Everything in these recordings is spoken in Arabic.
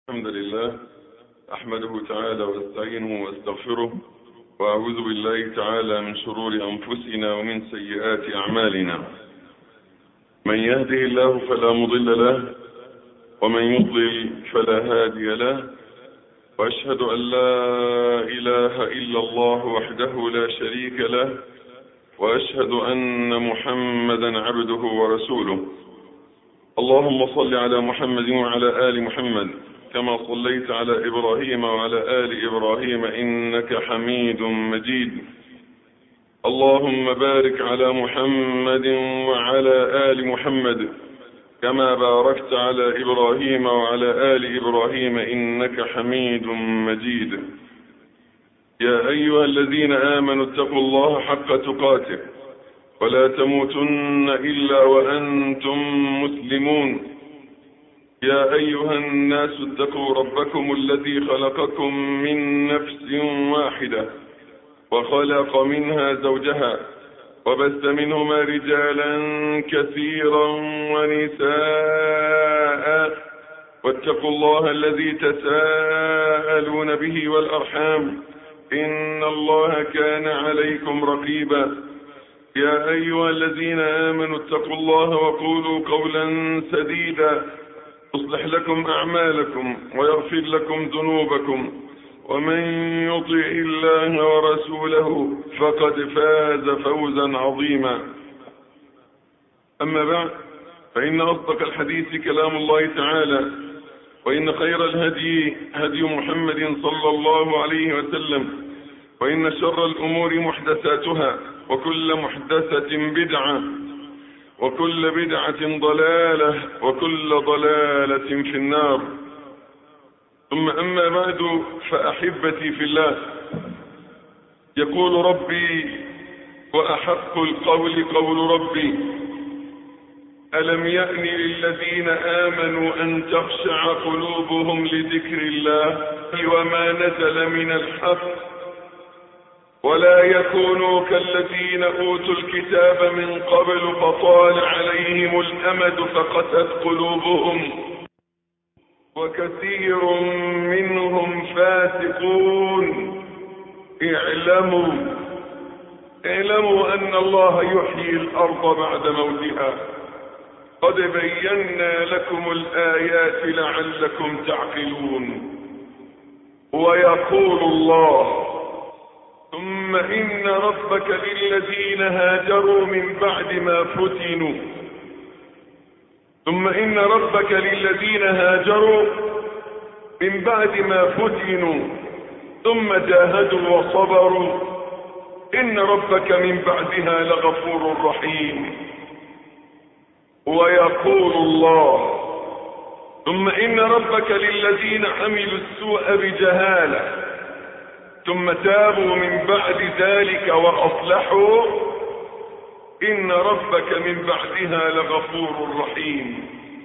الحمد لله أحمده تعالى واستعينه واستغفره وأعوذ بالله تعالى من شرور أنفسنا ومن سيئات أعمالنا. من يهده الله فلا مضل له ومن يضلل فلا هادي له، وأشهد أن لا إله إلا الله وحده لا شريك له، وأشهد أن محمدا عبده ورسوله. اللهم صل على محمد وعلى آل محمد كما صليت على إبراهيم وعلى آل إبراهيم إنك حميد مجيد. اللهم بارك على محمد وعلى آل محمد كما باركت على إبراهيم وعلى آل إبراهيم إنك حميد مجيد. يا أيها الذين آمنوا اتقوا الله حق تقاته ولا تموتن إلا وأنتم مسلمون. يا أيها الناس اتقوا ربكم الذي خلقكم من نفس واحدة وخلق منها زوجها وبث منهما رجالا كثيرا ونساء، واتقوا الله الذي تساءلون به والأرحام إن الله كان عليكم رقيبا. يا أيها الذين آمنوا اتقوا الله وقولوا قولا سديدا يصلح لكم أعمالكم ويغفر لكم ذنوبكم، ومن يطع الله ورسوله فقد فاز فوزا عظيما. أما بعد، فإن أصدق الحديث كلام الله تعالى، وإن خير الهدي هدي محمد صلى الله عليه وسلم، وإن شر الأمور محدثاتها، وكل محدثة بدعة، وكل بدعة ضلالة، وكل ضلالة في النار. ثم أما بعد، فأحبتي في الله، يقول ربي وأحق القول قول ربي: ألم يأن للذين آمنوا أن تخشع قلوبهم لذكر الله وما نزل من الحق ولا يكونوا كالذين أوتوا الكتاب من قبل فطال عليهم الأمد فقست قلوبهم وكثير منهم فاسقون. اعلموا أن الله يحيي الأرض بعد موتها، قد بينا لكم الآيات لعلكم تعقلون. ويقول الله: ثم إن ربك للذين هاجروا من بعد ما فتنوا ثم جاهدوا وصبروا إن ربك من بعدها لغفور رحيم. ويقول الله: ثم إن ربك للذين عملوا السوء بجهالة ثم تابوا من بعد ذلك وأصلحوا إن ربك من بعدها لغفور رحيم.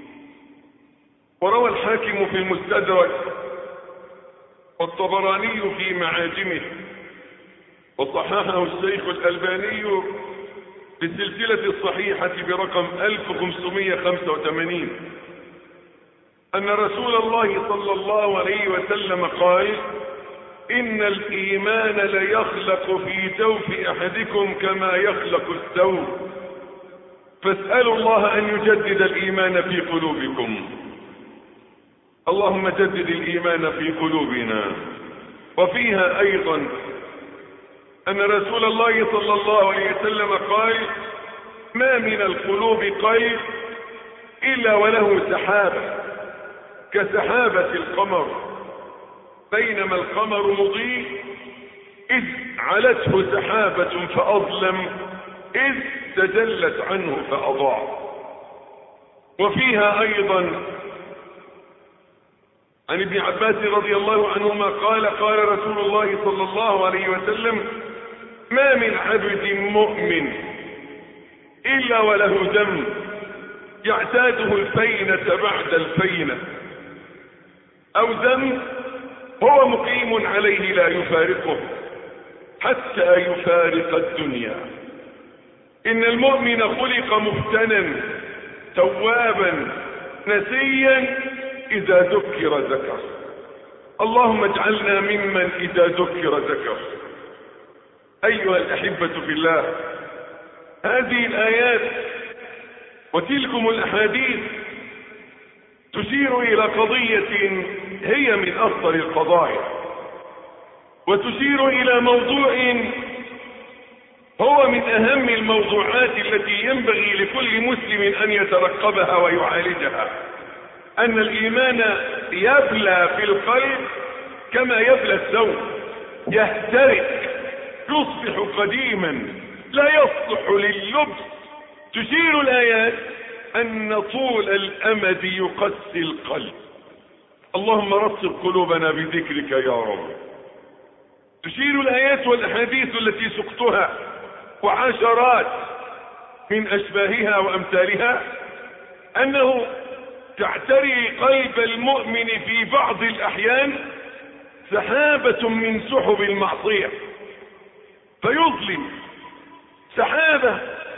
وروى الحاكم في المستدرك والطبراني في معاجمه وصححه الشيخ الألباني بالسلسلة الصحيحة برقم 1585 أن رسول الله صلى الله عليه وسلم قال: إن الإيمان ليخلق في جوف أحدكم كما يخلق الثوب، فاسألوا الله أن يجدد الإيمان في قلوبكم. اللهم جدد الإيمان في قلوبنا. وفيها أيضا أن رسول الله صلى الله عليه وسلم قال: ما من القلوب قيد إلا وله سحابة كسحابة القمر، بينما القمر مضيء إذ علته سحابة فأظلم إذ تجلت عنه فأضاع. وفيها أيضا عن ابن عباس رضي الله عنهما قال: قال رسول الله صلى الله عليه وسلم: ما من عبد مؤمن إلا وله دم يعتاده الفينة بعد الفينة، أو دم هو مقيم عليه لا يفارقه حتى يفارق الدنيا. إن المؤمن خلق مفتنا توابا نسيا إذا ذكر ذكر. اللهم اجعلنا ممن إذا ذكر. أيها الأحبة في الله، هذه الآيات وتلكم الأحاديث تشير إلى قضية هي من أخطر القضايا، وتشير إلى موضوع هو من أهم الموضوعات التي ينبغي لكل مسلم أن يترقبها ويعالجها. أن الإيمان يبلى في القلب كما يبلى الثوب، يهترك، يصبح قديما لا يصلح لللبس. تشير الآيات أن طول الأمد يقسي القلب. اللهم رطب قلوبنا بذكرك يا رب. تشير الآيات والأحاديث التي سقتها وعشرات من أشباهها وأمثالها أنه تعتري قلب المؤمن في بعض الأحيان سحابة من سحب المعصية فيظلم، سحابة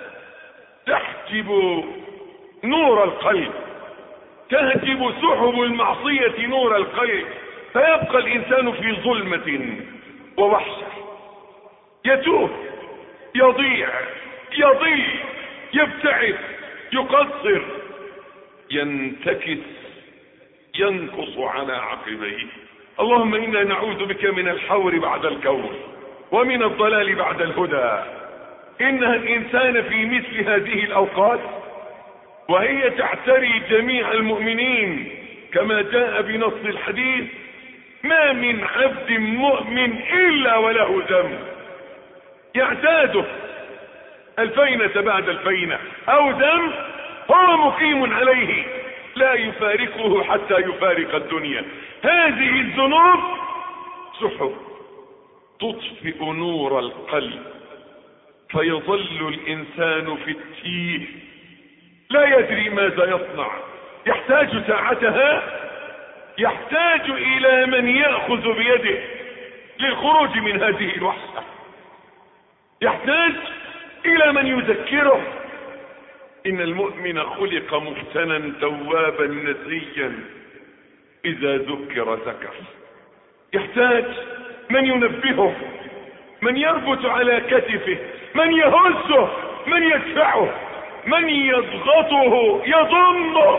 تحجب نور القلب، تهجب سحب المعصية نور القلب، فيبقى الإنسان في ظلمة ووحشة، يتوه، يضيع، يضل، يبتعد، يقصر، ينتكس، ينقص على عقبيه. اللهم إنا نعوذ بك من الحور بعد الكور ومن الضلال بعد الهدى. إن الإنسان في مثل هذه الأوقات وهي تعتري جميع المؤمنين كما جاء بنص الحديث: ما من عبد مؤمن إلا وله ذنب يعتاده الفينة بعد الفينة، أو ذنب هو مقيم عليه لا يفارقه حتى يفارق الدنيا. هذه الذنوب سحب تطفئ نور القلب، فيظل الإنسان في التيه لا يدري ماذا يصنع. يحتاج ساعتها، يحتاج إلى من يأخذ بيده للخروج من هذه الوحشة، يحتاج إلى من يذكره. إن المؤمن خلق مفتنا توابا نسيا إذا ذكر. يحتاج من ينبهه، من يربط على كتفه، من يهزه، من يدفعه، من يضغطه، يضمه،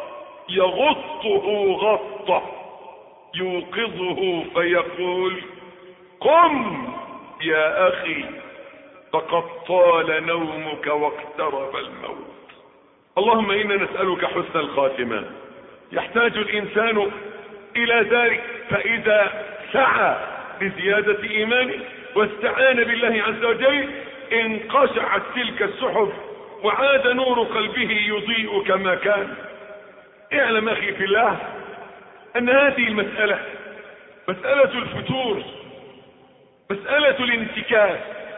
يغطه غطه، يوقظه فيقول: قم يا أخي فقد طال نومك واقترب الموت. اللهم إنا نسألك حسن الخاتمة. يحتاج الإنسان إلى ذلك، فإذا سعى لزيادة إيمانه واستعان بالله عز وجل انقشعت تلك السحب وعاد نور قلبه يضيء كما كان. اعلم أخي في الله أن هذه المسألة مسألة الفتور، مسألة الانتكاس،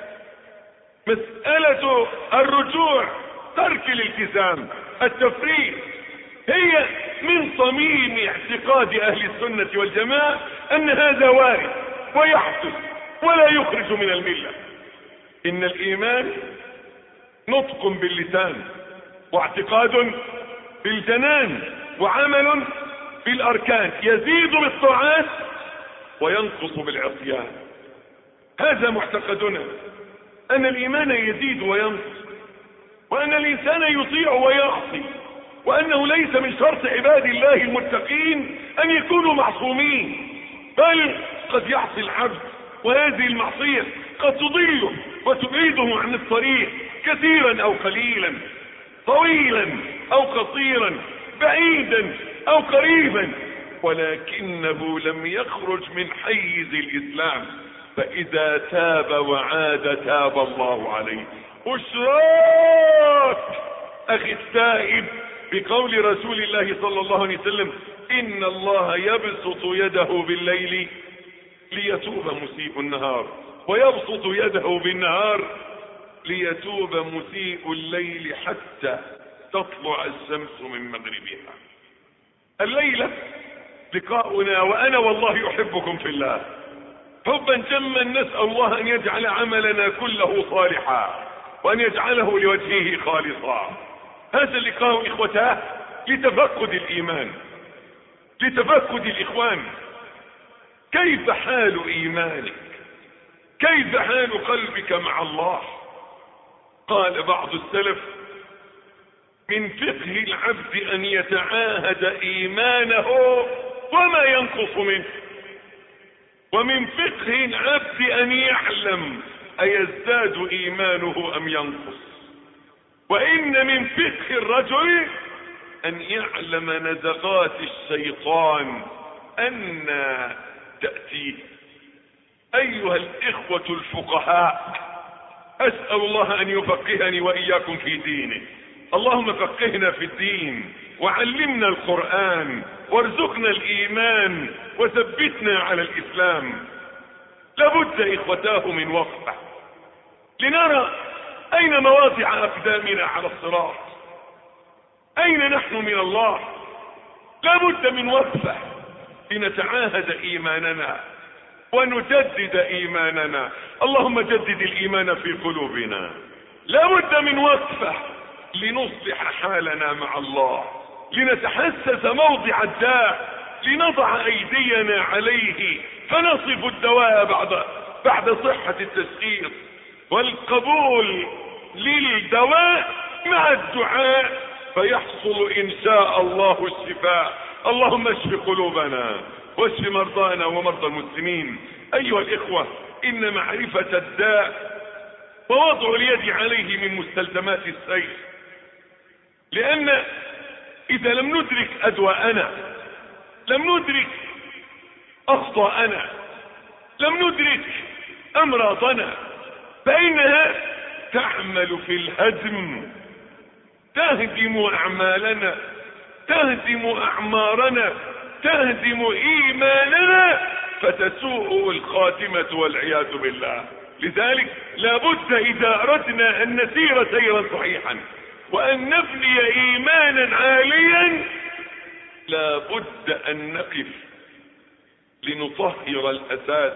مسألة الرجوع، ترك الالتزام، التفريط، هي من صميم اعتقاد أهل السنة والجماعة أن هذا وارد ويحدث ولا يخرج من الملة. إن الإيمان نطق باللسان واعتقاد بالجنان وعمل بالأركان، يزيد بالطاعات وينقص بالعصيان. هذا معتقدنا، أن الإيمان يزيد وينقص، وأن الإنسان يطيع ويعصي، وأنه ليس من شرط عباد الله المتقين أن يكونوا معصومين، بل قد يعصي العبد وهذه المعصية قد تضله وتبعده عن الطريق كثيرا أو قليلا، طويلا أو قصيرا، بعيدا أو قريبا، ولكنه لم يخرج من حيز الإسلام، فإذا تاب وعاد تاب الله عليه. أشراك أخي التائب بقول رسول الله صلى الله عليه وسلم: إن الله يبسط يده بالليل ليتوب مسيء النهار، ويبسط يده بالنهار ليتوب مسيء الليل حتى تطلع الشمس من مغربها. الليلة لقاؤنا وأنا والله أحبكم في الله حبا جما، نسأل الله أن يجعل عملنا كله صالحا وأن يجعله لوجهه خالصا. هذا اللقاء إخوتاه لتفقد الإيمان، لتفقد الإخوان، كيف حال ايمانك؟ كيف حال قلبك مع الله؟ قال بعض السلف: من فقه العبد ان يتعاهد ايمانه وما ينقص منه، ومن فقه العبد ان يعلم ايزداد ايمانه ام ينقص. وان من فقه الرجل ان يعلم نزغات الشيطان ان تأتيه. ايها الاخوة الفقهاء، اسأل الله ان يفقهني واياكم في دينه. اللهم فقهنا في الدين وعلمنا القرآن وارزقنا الايمان وثبتنا على الاسلام. لابد اخوتاه من وقفة لنرى اين مواضع اقدامنا على الصراط، اين نحن من الله. لابد من وقفة لنتعاهد ايماننا ونجدد ايماننا. اللهم جدد الايمان في قلوبنا. لابد من وقفة لنصلح حالنا مع الله، لنتحسس موضع الداء، لنضع ايدينا عليه فنصف الدواء بعد صحة التشخيص والقبول للدواء مع الدعاء، فيحصل ان شاء الله الشفاء. اللهم اشف قلوبنا واشف مرضانا ومرضى المسلمين. ايها الاخوة، ان معرفة الداء ووضع اليد عليه من مستلزمات السير، لان اذا لم ندرك ادواءنا، لم ندرك اخطاءنا، لم ندرك امراضنا، فانها تعمل في الهدم، تهدم اعمالنا، تهدم اعمارنا، تهدم ايماننا، فتسوء الخاتمة والعياذ بالله. لذلك لابد اذا اردنا ان نسير سيرا صحيحا وان نبني ايمانا عاليا، لابد ان نقف لنطهر الاساس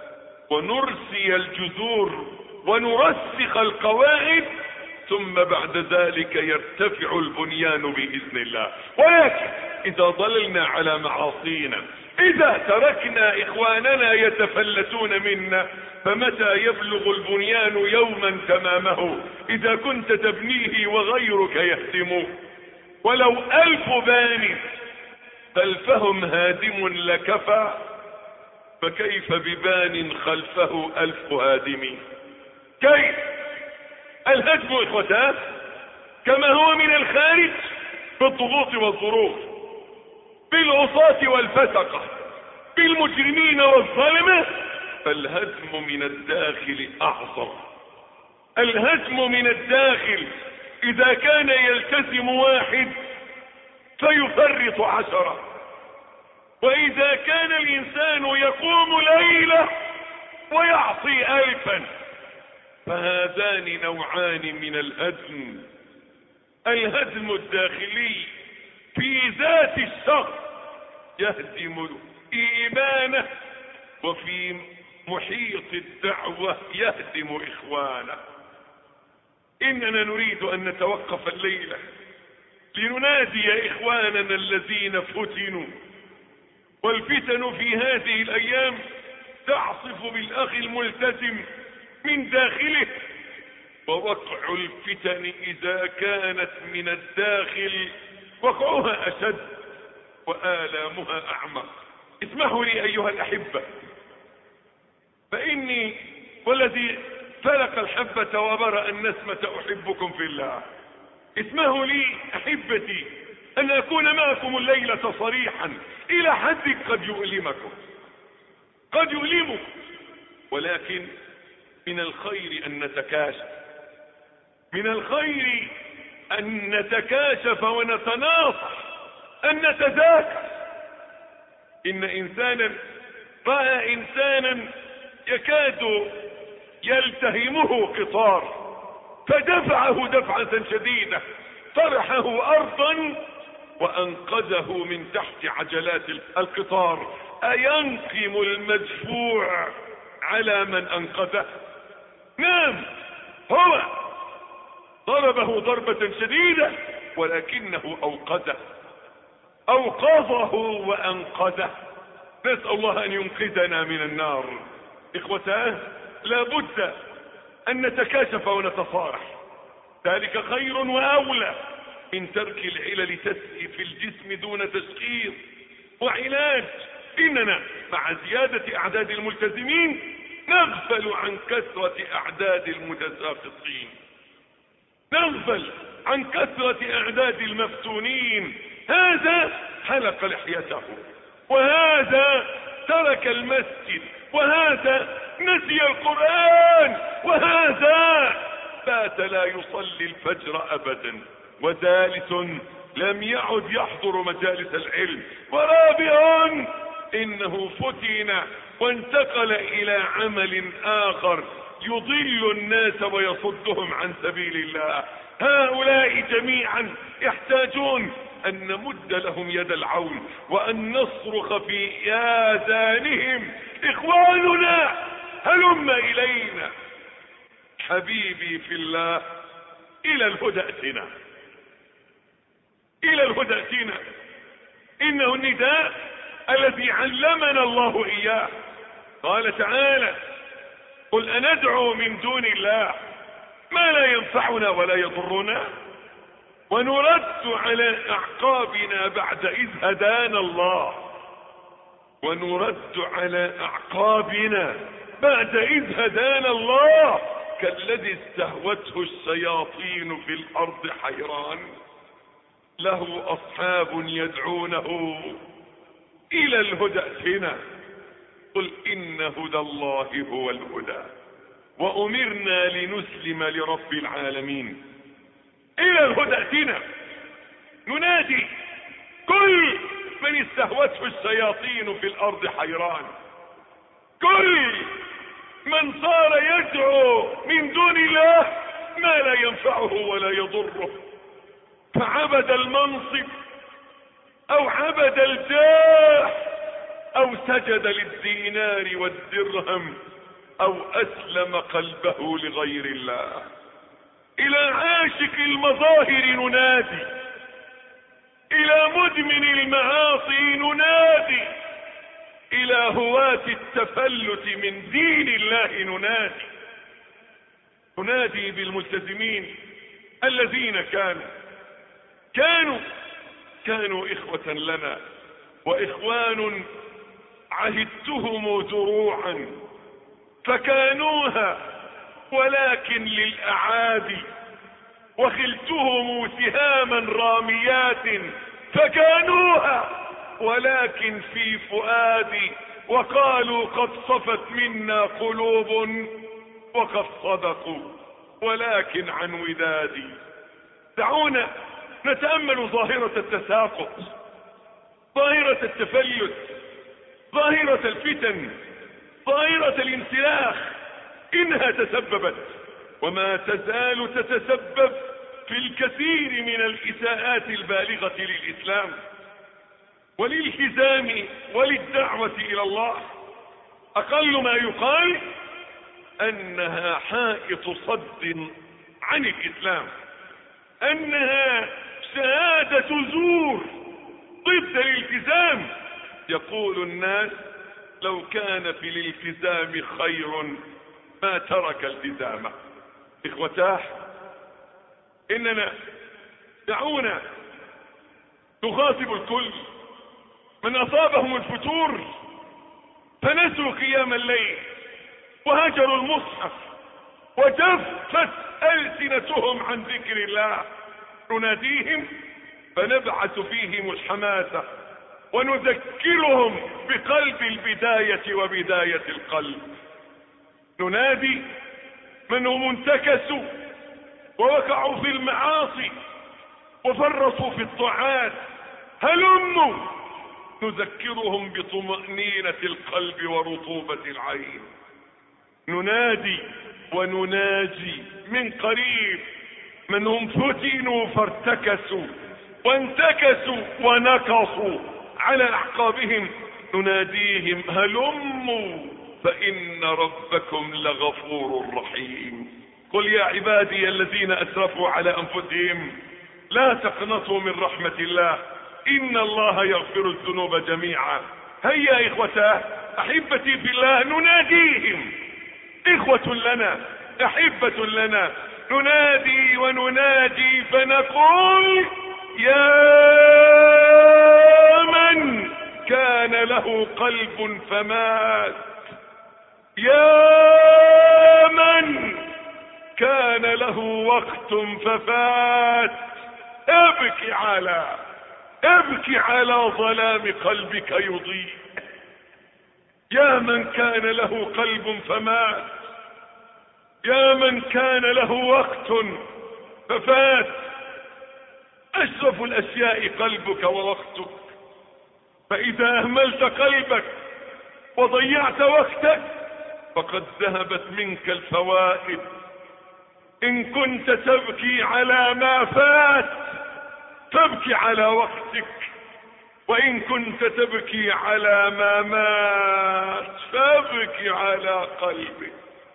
ونرسي الجذور ونرسخ القواعد، ثم بعد ذلك يرتفع البنيان باذن الله. ولكن اذا ضللنا على معاصينا، اذا تركنا اخواننا يتفلتون منا، فمتى يبلغ البنيان يوما تمامه اذا كنت تبنيه وغيرك يهدمه؟ ولو 1000 بان خلفهم هادم لكفى، فكيف ببان خلفه 1000 هادم؟ كيف؟ الهدم اخوتان كما هو من الخارج بالضغوط والظروف، بالعصاة والفسقة، بالمجرمين والظلمة، فالهدم من الداخل اعظم. الهدم من الداخل اذا كان يلتزم 1 فيفرط 10، واذا كان الانسان يقوم ليلة ويعصي 1000، فهذان نوعان من الهدم. الهدم الداخلي في ذات الشخص يهدم ايمانه، وفي محيط الدعوة يهدم اخوانه. اننا نريد ان نتوقف الليلة لننادي اخواننا الذين فتنوا، والفتن في هذه الايام تعصف بالاخ الملتزم من داخله، ووقع الفتن اذا كانت من الداخل وقعها اشد والامها اعمق. اسمحوا لي ايها الاحبة، فاني والذي فلق الحبة وبرأ النسمة احبكم في الله، اسمحوا لي احبتي ان اكون معكم الليلة صريحا الى حد قد يؤلمكم، قد يؤلمكم، ولكن من الخير ان نتكاشف، من الخير ان نتكاشف ونتناصح، ان نتذاكر. ان انسانا رأى انسانا يكاد يلتهمه قطار فدفعه دفعة شديدة، طرحه ارضا وانقذه من تحت عجلات القطار. اينقم المدفوع على من انقذه؟ نعم، هو ضربه ضربة شديدة ولكنه اوقظه وانقذه. نسأل الله أن ينقذنا من النار. إخوتاه، لابد أن نتكاشف ونتصارح، ذلك خير وأولى من ترك العلل تسري في الجسم دون تشخيص وعلاج. إننا مع زيادة أعداد الملتزمين نغفل عن كثرة أعداد المتساقطين، نغفل عن كثرة أعداد المفتونين. هذا حلق لحيته، وهذا ترك المسجد، وهذا نسي القرآن، وهذا بات لا يصلي الفجر أبدا، وثالث لم يعد يحضر مجالس العلم، ورابع إنه فتن وانتقل إلى عمل آخر يضل الناس ويصدهم عن سبيل الله. هؤلاء جميعا يحتاجون أن نمد لهم يد العون وأن نصرخ في آذانهم: إخواننا هلم إلينا، حبيبي في الله، إلى الهدى ائتنا، إلى الهدى ائتنا. إنه النداء الذي علمنا الله إياه. قال تعالى: قل أندعو من دون الله ما لا ينفعنا ولا يضرنا ونرد على أعقابنا بعد إذ هدانا الله، ونرد على أعقابنا بعد إذ هدانا الله كالذي استهوته الشياطين في الأرض حيران له أصحاب يدعونه إلى الهدى ائتنا. قل إن هدى الله هو الهدى وأمرنا لنسلم لرب العالمين. إلى الهدى ائتنا. ننادي كل من استهوته الشياطين في الأرض حيران، كل من صار يدعو من دون الله ما لا ينفعه ولا يضره، فعبد المنصب أو عبد الجاه أو سجد للدينار والدرهم أو أسلم قلبه لغير الله. إلى عاشق المظاهر ننادي، إلى مدمن المعاصي ننادي، إلى هواة التفلت من دين الله ننادي بالملتزمين الذين كانوا إخوة لنا وإخوان عهدتهم دروعا فكانوها ولكن للأعادي، وخلتهم سهاما راميات فكانوها ولكن في فؤادي، وقالوا قد صفت منا قلوب وقد صدقوا ولكن عن ودادي. دعونا نتأمل ظاهرة التساقط، ظاهرة التفلت، ظاهرة الفتن، ظاهرة الانسلاخ. إنها تسببت وما تزال تتسبب في الكثير من الإساءات البالغة للإسلام وللالتزام وللدعوة إلى الله. أقل ما يقال أنها حائط صد عن الإسلام، أنها شهادة زور ضد الالتزام. يقول الناس لو كان في الالتزام خير ما ترك التزامه. إخوتاه، إننا دعونا نخاطب الكل من أصابهم الفتور فنسوا قيام الليل وهجروا المصحف وجفت ألسنتهم عن ذكر الله. نناديهم فنبعث فيهم الحماسة ونذكرهم بقلب البداية وبداية القلب. ننادي من هم انتكسوا ووقعوا في المعاصي وفرطوا في الطاعات، هلموا نذكرهم بطمأنينة القلب ورطوبة العين. ننادي ونناجي من قريب من هم فتنوا فارتكسوا وانتكسوا ونكصوا على أعقابهم. نناديهم هلموا فإن ربكم لغفور رحيم. قل يا عبادي الذين أسرفوا على أنفسهم لا تقنطوا من رحمة الله إن الله يغفر الذنوب جميعا هيا إخوتاه أحبتي في الله نناديهم، إخوة لنا أحبة لنا، ننادي ونناجي فنقول يا من كان له قلب فمات، يا من كان له وقت ففات، ابكي على ظلام قلبك يضيء. يا من كان له قلب فمات، يا من كان له وقت ففات. أشرف الأشياء قلبك ووقتك، فإذا أهملت قلبك وضيعت وقتك فقد ذهبت منك الفوائد. إن كنت تبكي على ما فات فابكي على وقتك، وإن كنت تبكي على ما مات فابكي على قلبك.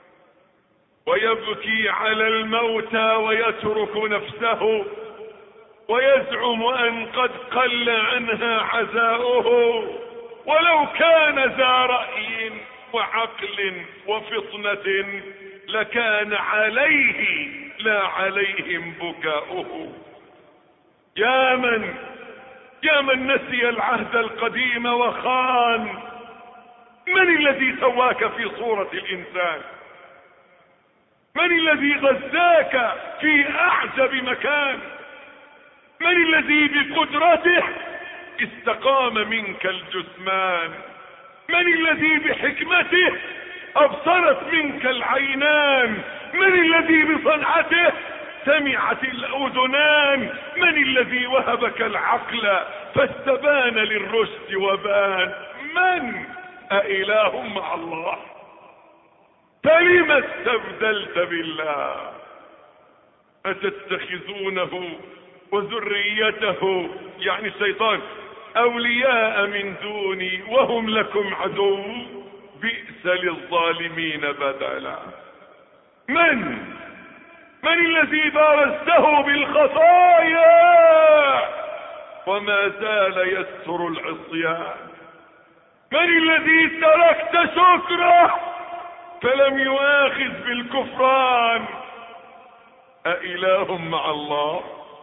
ويبكي على الموتى ويترك نفسه ويزعم أن قد قل عنها عزاؤه، ولو كان ذا رأي وعقل وفطنة لكان عليه لا عليهم بكاؤه. يا من نسي العهد القديم وخان، من الذي سواك في صورة الإنسان؟ من الذي غزاك في أعجب مكان؟ من الذي بقدرته استقام منك الجثمان؟ من الذي بحكمته أبصرت منك العينان؟ من الذي بصنعته سمعت الأذنان؟ من الذي وهبك العقل فاستبان للرشد وبان؟ من؟ أإله مع الله؟ فلم استبدلت بالله؟ أتتخذونه وذريته يعني الشيطان أولياء من دوني وهم لكم عدو، بئس للظالمين بدلا. من الذي بارزته بالخطايا وما زال يستر العصيان؟ من الذي تركت شكره فلم يؤاخذ بالكفران؟ أإله مع الله؟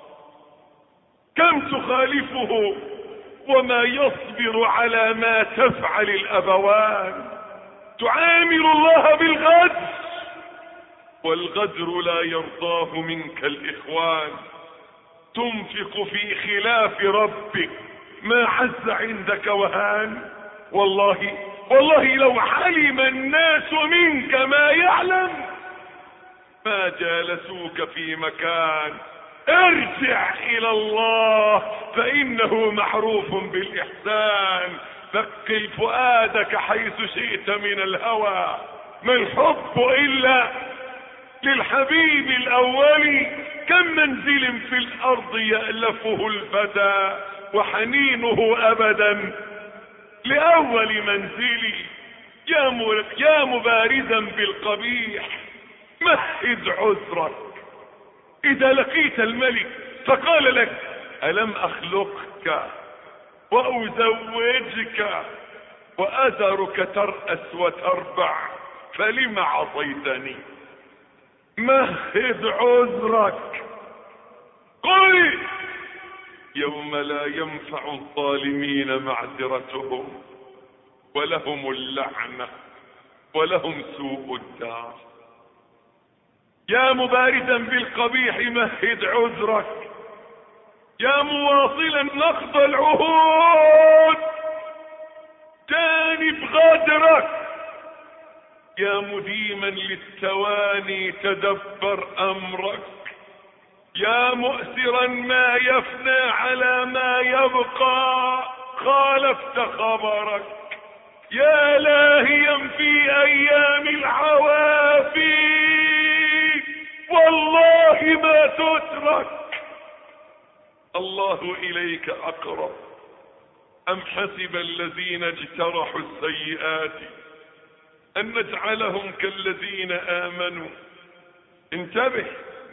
كم تخالفه وما يصبر على ما تفعل الأبوان. تعامل الله بالغدر والغدر لا يرضاه منك الإخوان. تنفق في خلاف ربك ما عز عندك وهان. والله لو علم الناس منك ما يعلم ما جالسوك في مكان. ارجع إلى الله فإنه معروف بالإحسان. ثقل فؤادك حيث شئت من الهوى، ما الحب إلا للحبيب الأول. كم منزل في الأرض يألفه الفتى وحنينه أبدا لأول منزلي. يا مبارزا بالقبيح مهد عذرك. إذا لقيت الملك فقال لك ألم أخلقك وأزوجك وأذرك ترأس وتربع فلم عصيتني؟ مهد عذرك. قل يوم لا ينفع الظالمين معذرتهم ولهم اللعنة ولهم سوء الدار. يا مبارزا بالقبيح مهد عذرك. يا مواصلا نقض العهود جانب غدرك. يا مديما للتواني تدبر أمرك. يا مؤثرا ما يفنى على ما يبقى خالفت خبرك. يا لاهيا في أيام العوافي والله ما تترك. الله إليك أقرب. أم حسب الذين اجترحوا السيئات أن نجعلهم كالذين آمنوا؟ انتبه.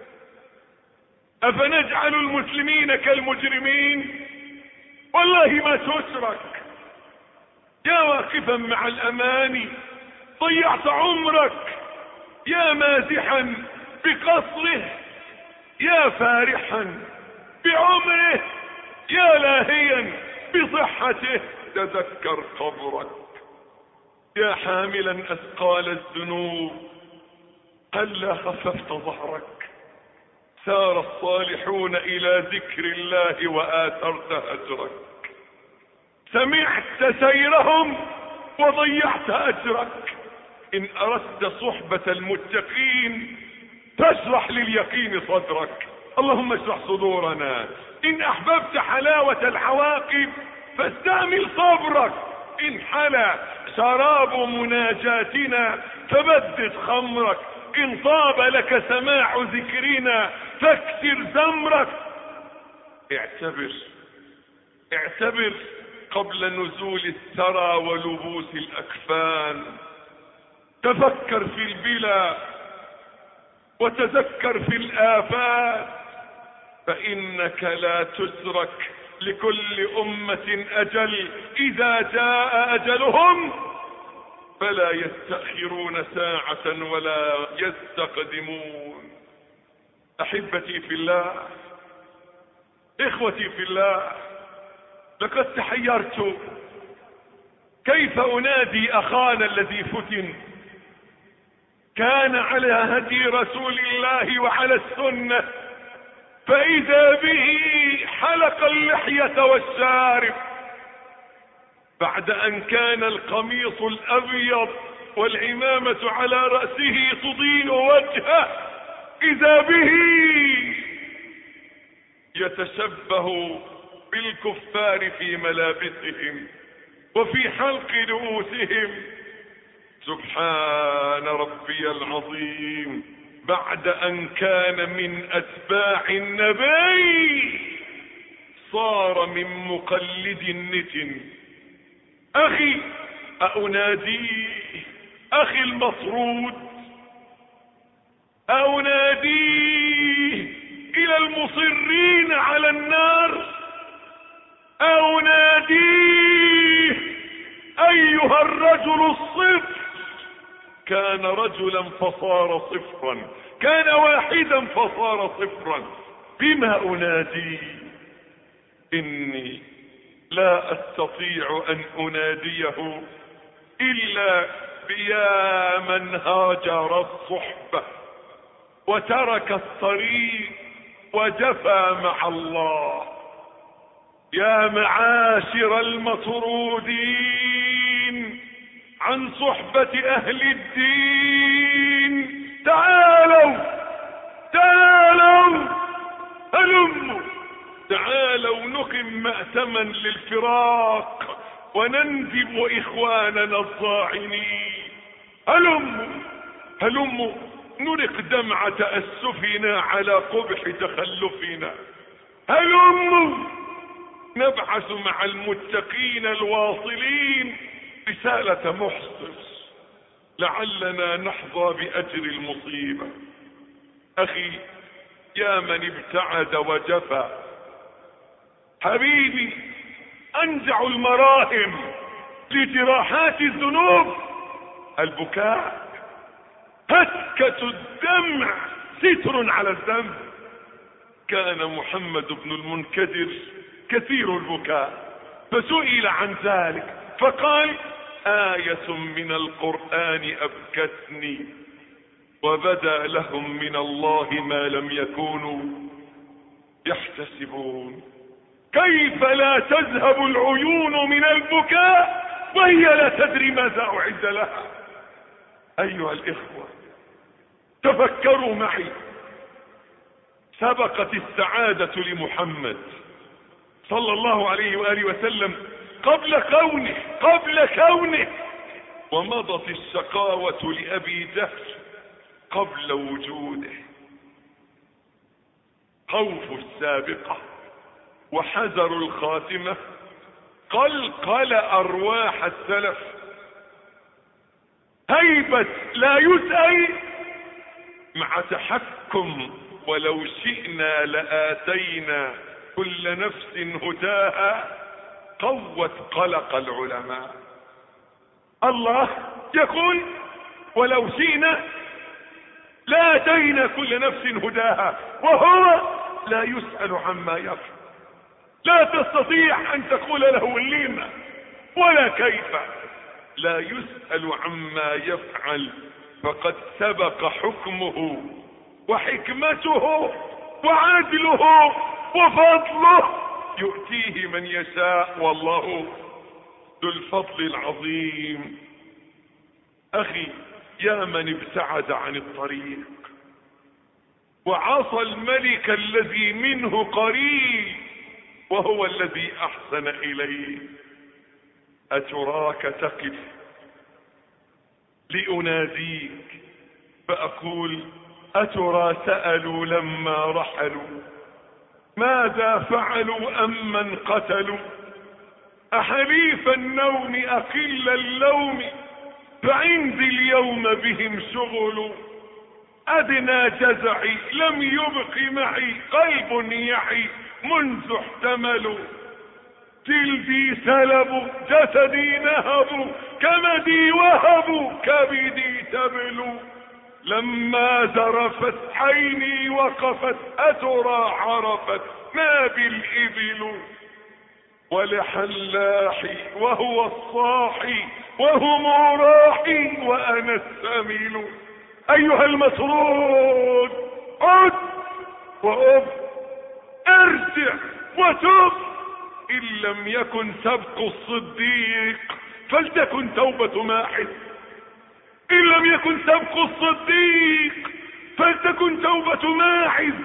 أفنجعل المسلمين كالمجرمين؟ والله ما تترك. يا واقفا مع الاماني ضيعت عمرك، يا مازحا بقصره، يا فارحا بعمره، يا لاهيا بصحته، تذكر قبرك. يا حاملا اثقال الذنوب هلا خففت ظهرك. سار الصالحون الى ذكر الله واثرت هجرك. سمعت سيرهم وضيعت اجرك. ان اردت صحبة المتقين فاشرح لليقين صدرك. اللهم اشرح صدورنا. ان احببت حلاوة العواقب فاستعمل صبرك. ان حلا شراب مناجاتنا فبدد خمرك. ان طاب لك سماع ذكرنا فاكسر زمرك. اعتبر قبل نزول الثرى ولبوس الاكفان. تفكر في البلا وتذكر في الآفات، فإنك لا تترك. لكل أمة أجل، إذا جاء أجلهم فلا يستأخرون ساعة ولا يستقدمون. أحبتي في الله، إخوتي في الله، لقد تحيرت كيف أنادي أخانا الذي فتن، كان على هدي رسول الله وعلى السنة، فإذا به حلق اللحية والشارب بعد أن كان القميص الأبيض والعمامة على رأسه تضيء وجهه. إذا به يتشبه بالكفار في ملابسهم وفي حلق رؤوسهم. سبحان ربي العظيم، بعد ان كان من اتباع النبي صار من مقلد النتن. اخي أناديه، اخي المطرود، أناديه الى المصرين على النار، أناديه ايها الرجل الصفر. كان رجلا فصار صفرا، كان واحدا فصار صفرا. بما أنادي؟ إني لا أستطيع أن أناديه إلا بيا من هاجر الصحبة وترك الطريق وجفى مع الله. يا معاشر المطرودين عن صحبة أهل الدين، تعالوا هلموا، تعالوا نقم مأتما للفراق ونندب إخواننا الضاعنين. هلموا نرق دمع تأسفنا على قبح تخلفنا. هلموا نبعث مع المتقين الواصلين رسالة محصص لعلنا نحظى بأجر المصيبة. أخي يا من ابتعد وجفى، حبيبي، أنجع المراهم لجراحات الذنوب البكاء. هتكة الدمع ستر على الذنب. كان محمد بن المنكدر كثير البكاء، فسئل عن ذلك فقال: آية من القرآن أبكتني وبدا لهم من الله ما لم يكونوا يحتسبون. كيف لا تذهب العيون من البكاء وهي لا تدري ماذا أعد لها؟ أيها الإخوة، تفكروا معي. سبقت السعادة لمحمد صلى الله عليه وآله وسلم قبل كونه، ومضت الشقاوة لأبي جهل قبل وجوده. خوف السابقة وحذر الخاتمة قلقل أرواح السلف. هيبة لا يسأل مع تحكم، ولو شئنا لآتينا كل نفس هداها، قوت قلق العلماء. الله يقول ولو شئنا لاتينا كل نفس هداها وهو لا يسأل عما يفعل. لا تستطيع ان تقول له لما ولا كيف، لا يسأل عما يفعل، فقد سبق حكمه وحكمته وعدله وفضله يؤتيه من يشاء، والله ذو الفضل العظيم. اخي يا من ابتعد عن الطريق وعصى الملك الذي منه قريب وهو الذي احسن اليه، اتراك تقف لاناديك فاقول اترى سألوا لما رحلوا ماذا فعلوا ام من قتلوا؟ احليف النوم اقل اللوم فعندي اليوم بهم شغل، ادنى جزعي لم يبق معي قلب يعي منذ احتملوا، جلدي سلب جسدي نهب كمدي وهب كبدي تبلو، لما زرفت عيني وقفت اترى عرفت ما بالابل، ولحلاحي وهو الصاحي وهم راحي وانا السميل. ايها المسرود عد واب ارجع وتب، ان لم يكن سبق الصديق فلتكن توبة ماحد، ان لم يكن سبق الصديق فلتكن توبة ماحد.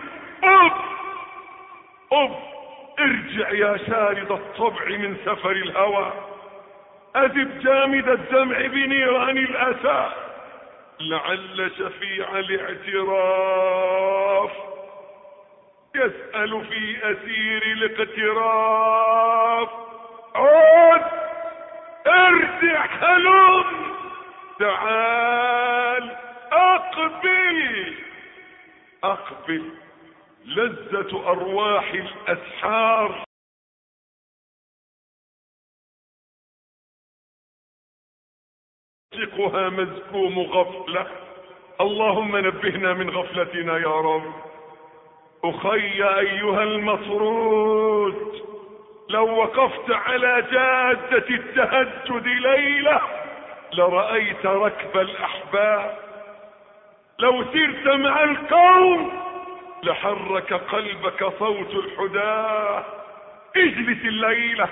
اب ارجع يا شارد الطبع من سفر الهوى، اذب جامد الدمع بنيران الاسى، لعل شفيع الاعتراف يسأل في اسير الاقتراف. عد ارجع هلم تعال اقبل لذة ارواح الاسحار ها مزكوم غفلة. اللهم نبهنا من غفلتنا يا رب. اخي ايها المطرود، لو وقفت على جادة التهجد ليلة لرأيت ركب الاحباب، لو سرت مع القوم لحرك قلبك صوت الحداة. اجلس الليلة،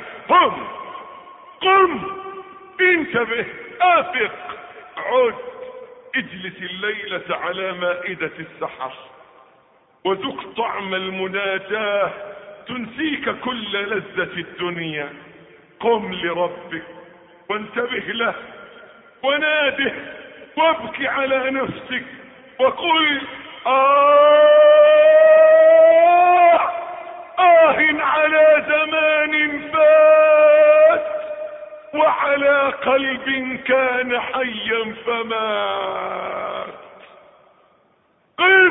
قم انتبه افق، عد اجلس الليلة على مائدة السحر وذق طعم المناجاة تنسيك كل لذة الدنيا. قم لربك وانتبه له وناده وابكي على نفسك وقل على زمان فات وعلى قلب كان حيا فمات. قف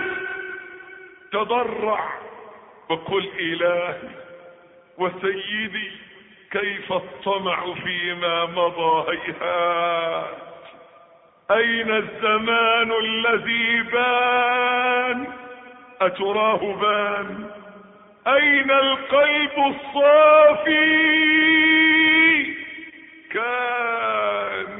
تضرع وقل إلهي وسيدي كيف الطمع فيما مضى هيهات، أين الزمان الذي بان أتراه بان، أين القلب الصافي كان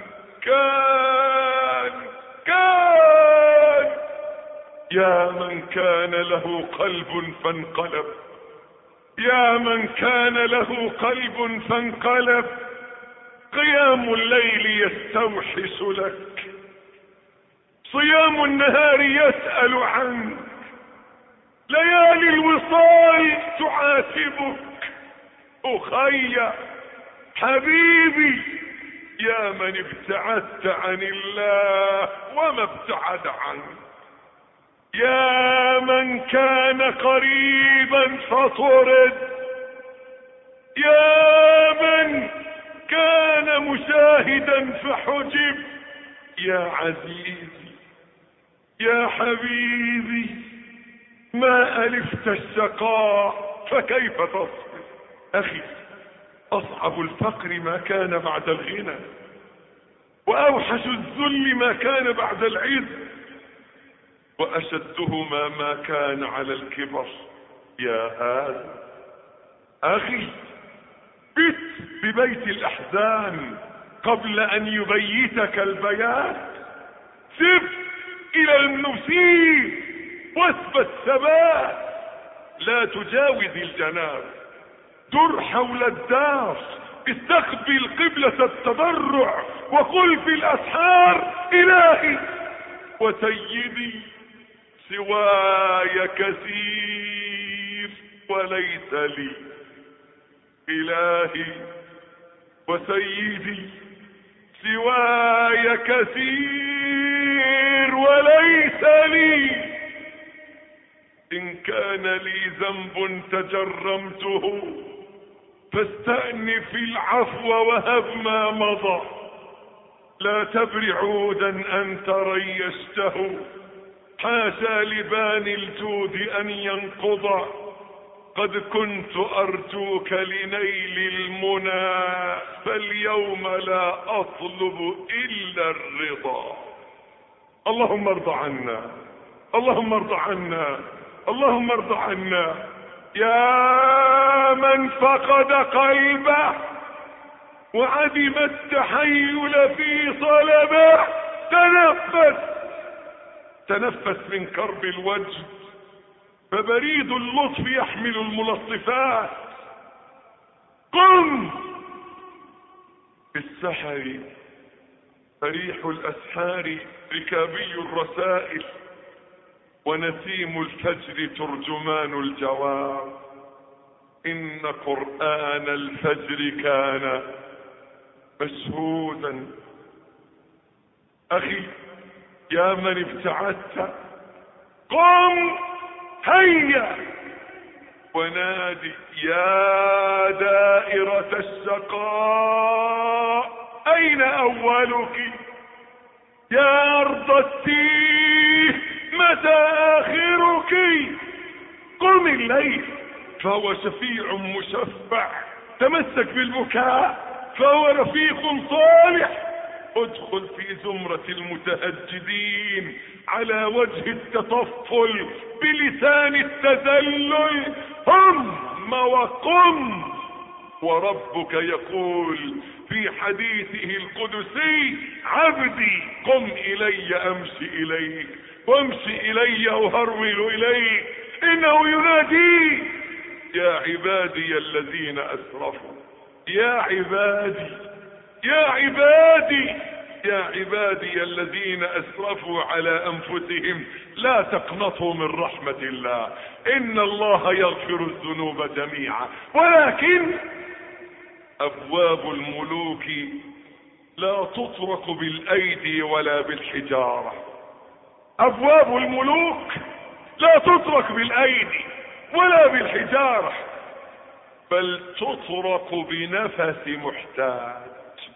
يا من كان له قلب فانقلب، يا من كان له قلب فانقلب. قيام الليل يستوحش لك، صيام النهار يسأل عنك، ليالي الوصال تعاتبك. اخي حبيبي يا من ابتعدت عن الله وما ابتعد عنك، يا من كان قريبا فطرد، يا من كان مشاهدا فحجب. يا عزيزي يا حبيبي ما ألفت الشقاء فكيف تصبر؟ أخي أصعب الفقر ما كان بعد الغنى، واوحش الذل ما كان بعد العز، واشدهما ما كان على الكبر. يا هذا اخي، بت ببيت الاحزان قبل ان يبيتك البيات. سب الى النسيب واثبت ثبات، لا تجاوز الجناب. در حول الدار، استقبل قبلة التضرع، وقل في الاسحار الهي وسيدي سواي كثير وليس لي. الهي وسيدي سواي كثير وليس لي. إن كان لي ذنب تجرمته فاستأنف العفو وهب ما مضى. لا تبر عودا أنت ريشته، حاشا لبان الجود أن ينقضى. قد كنت أرجوك لنيل المنى، فاليوم لا أطلب إلا الرضا. اللهم ارض عنا، اللهم ارض عنا، اللهم ارض عنا. يا من فقد قلبه وعدم التحيل في صلبه، تنفس، تنفس من كرب الوجه، فبريد اللطف يحمل الملطفات. قم بالسحر، فريح الاسحار ركابي الرسائل، ونسيم الفجر ترجمان الجواب. ان قرآن الفجر كان مشهودا. اخي يا من ابتعدت، قم هيا ونادي. يا دائرة الشقاء اين اولك؟ يا ارض التيه متى اخرك؟ قم الليل فهو شفيع مشفع، تمسك بالبكاء فهو رفيق صالح. ادخل في زمرة المتهجدين على وجه التطفل بلسان التذلل. هم وقم، وربك يقول في حديثه القدسي: عبدي قم الي امشي اليك، وامشي الي اهرول اليك. انه ينادي: يا عبادي الذين اسرفوا، يا عبادي، يا عبادي، يا عبادي الذين اسرفوا على انفسهم لا تقنطوا من رحمة الله، ان الله يغفر الذنوب جميعا. ولكن ابواب الملوك لا تطرق بالايدي ولا بالحجارة. ابواب الملوك لا تطرق بالايدي ولا بالحجارة، بل تطرق بنفس محتاج،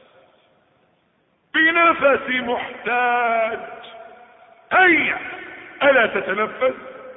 بنفس محتاج. هيا، الا تتنفس؟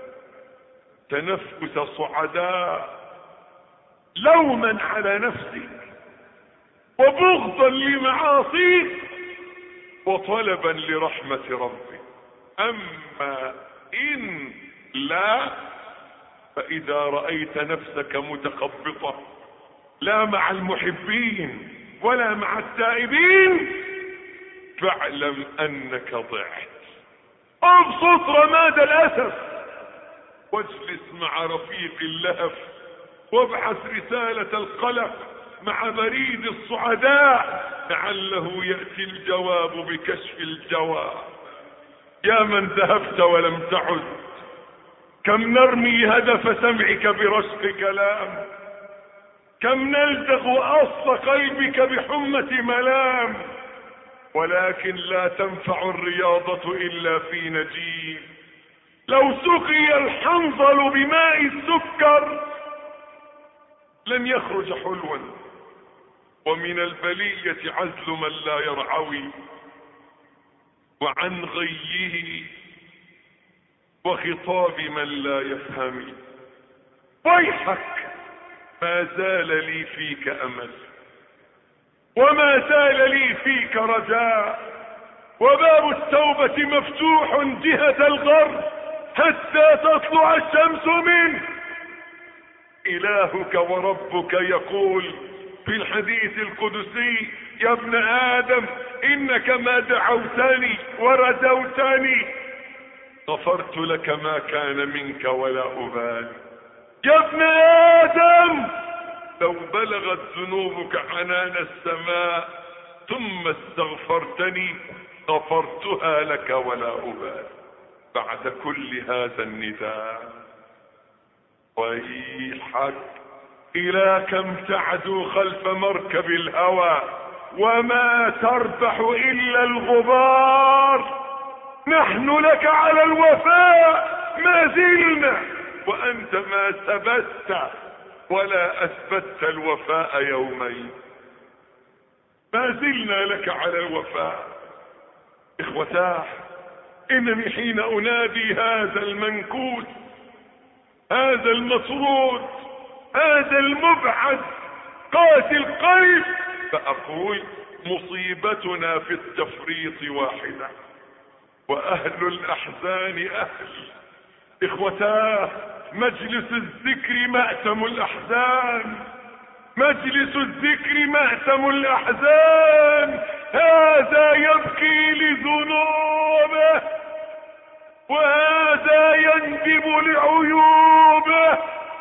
تنفس صعداء، لوما على نفسك وبغضا لمعاصيك وطلبا لرحمة ربك. اما ان لا، فاذا رأيت نفسك متخبطة لا مع المحبين ولا مع التائبين، فاعلم انك ضعت. ابسط رماد الاسف واجلس مع رفيق اللهف، وابعث رسالة القلق مع بريد الصعداء، لعله يأتي الجواب بكشف الجواب. يا من ذهبت ولم تعد، كم نرمي هدف سمعك برشق كلام، كم نلدغ اصل قلبك بحمة ملام. ولكن لا تنفع الرياضة الا في نجيب. لو سقي الحنظل بماء السكر لن يخرج حلوا. ومن البلية عزل من لا يرعوي، وعن غيه وخطاب من لا يفهم. ويحك، ما زال لي فيك امل، وما زال لي فيك رجاء، وباب التوبة مفتوح جهة الغرب حتى تطلع الشمس منه. إلهك وربك يقول في الحديث القدسي: يا ابن آدم إنك ما دعوتني ورجوتني غفرت لك ما كان منك ولا أبالي. يا ابن آدم لو بلغت ذنوبك عنان السماء ثم استغفرتني غفرتها لك ولا أبالي. بعد كل هذا النداء ويحك، إلى كم تعدو خلف مركب الهوى وما تربح إلا الغبار. نحن لك على الوفاء ما زلنا، وأنت ما ثبت ولا أثبتت الوفاء يومين. ما زلنا لك على الوفاء. إخوتاه، إنني حين أنادي هذا المنكوس، هذا المطرود، هذا المبعد قاسي القلب، فأقول: مصيبتنا في التفريط واحدة، وأهل الأحزان أهل. إخوتاه، مجلس الذكر مأتم الأحزان، مجلس الذكر مأتم الأحزان. هذا يبكي لذنوبه، وهذا يندب لعيوبه،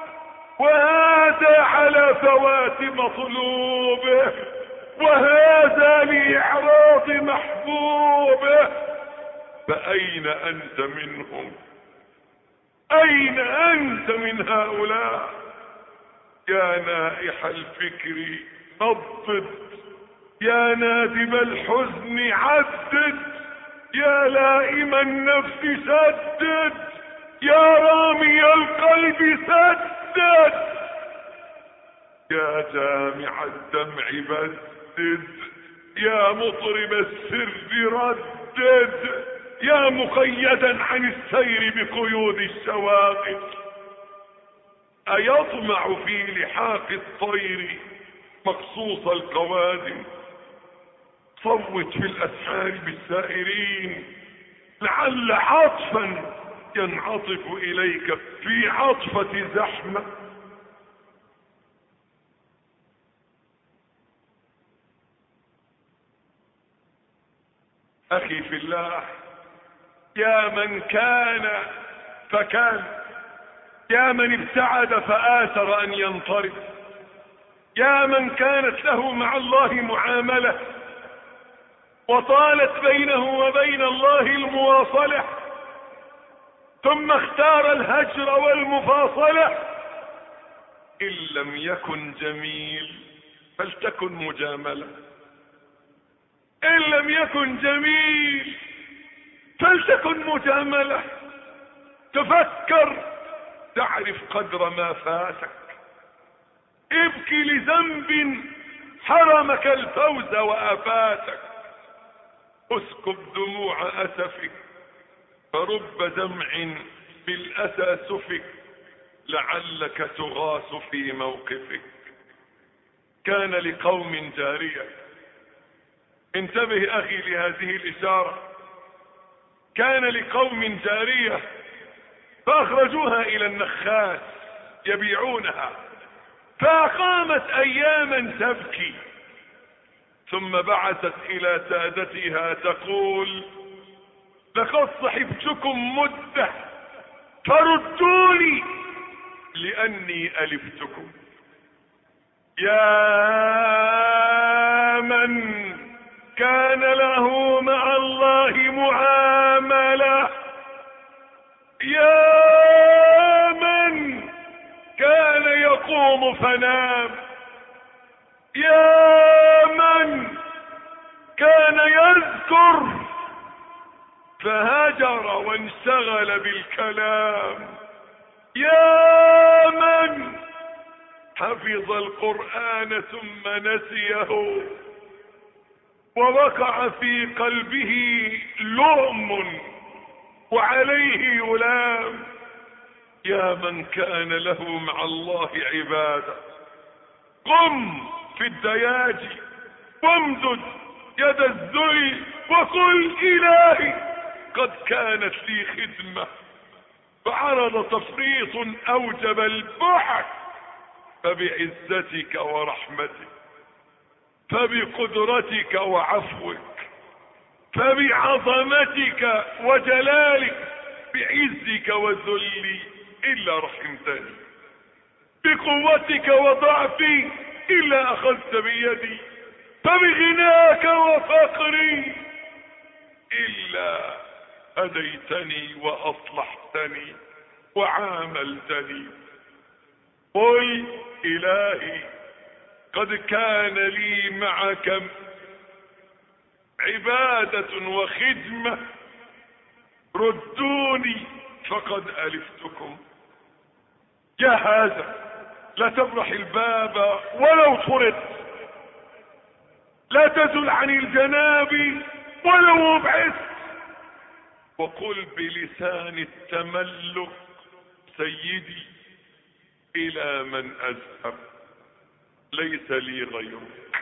وهذا على فوات مطلوبه، وهذا لإعراض محبوبه. فأين أنت منهم؟ أين أنت من هؤلاء؟ يا نائح الفكر نضد، يا نادب الحزن عدد، يا لائم النفس سدد، يا رامي القلب سدد، يا جامع الدمع بدد، يا مطرب السر ردد، يا مقيدا عن السير بقيود الشواغل. أيطمع في لحاق الطير مقصوص القوادم؟ صوت في الأسحار بالسائرين، لعل عطفا ينعطف إليك في عطفة زحمة. أخي في الله، يا من كان فكان، يا من ابتعد فآثر أن ينطرد، يا من كانت له مع الله معاملة وطالت بينه وبين الله المواصلة، ثم اختار الهجر والمفاصلة. إن لم يكن جميل فلتكن مجاملة، إن لم يكن جميل فلتكن مجاملة. تفكر، تعرف قدر ما فاتك. ابكي لذنب حرمك الفوز وآفاتك. اسكب دموع أسفك، فرب دمع بالأسى سفك، لعلك تغاص في موقفك. كان لقوم جارية، انتبه أخي لهذه الإشارة، كان لقوم جارية فأخرجوها إلى النخاس يبيعونها، فأقامت أياما تبكي، ثم بعثت إلى سادتها تقول: لقد صحبتكم مدة فردوني لأني ألفتكم. يا من كان له مع الله معاملة، يا من كان يقوم فنام، يا من كان يذكر فهجر وانشغل بالكلام، يا من حفظ القرآن ثم نسيه ووقع في قلبه لؤم وعليه يلام، يا من كان له مع الله عبادة. قم في الدياجي وامدد يد الذل وقل إلهي قد كانت لي خدمة فعرض تفريط أوجب البعد، فبعزتك ورحمتك، فبقدرتك وعفوك، فبعظمتك وجلالك، بعزك وذلي إلا رحمتني، بقوتك وضعفي إلا أخذت بيدي، فبغناك وفقري إلا هديتني وأصلحتني وعاملتني. قل إلهي قد كان لي معك عبادة وخدمة، ردوني فقد ألفتكم. يا هذا لا تبرح الباب ولو طردت، لا تزل عن الجناب ولو ابعثت، وقل بلسان التملك سيدي إلى من أذهب ليس لي غيرك.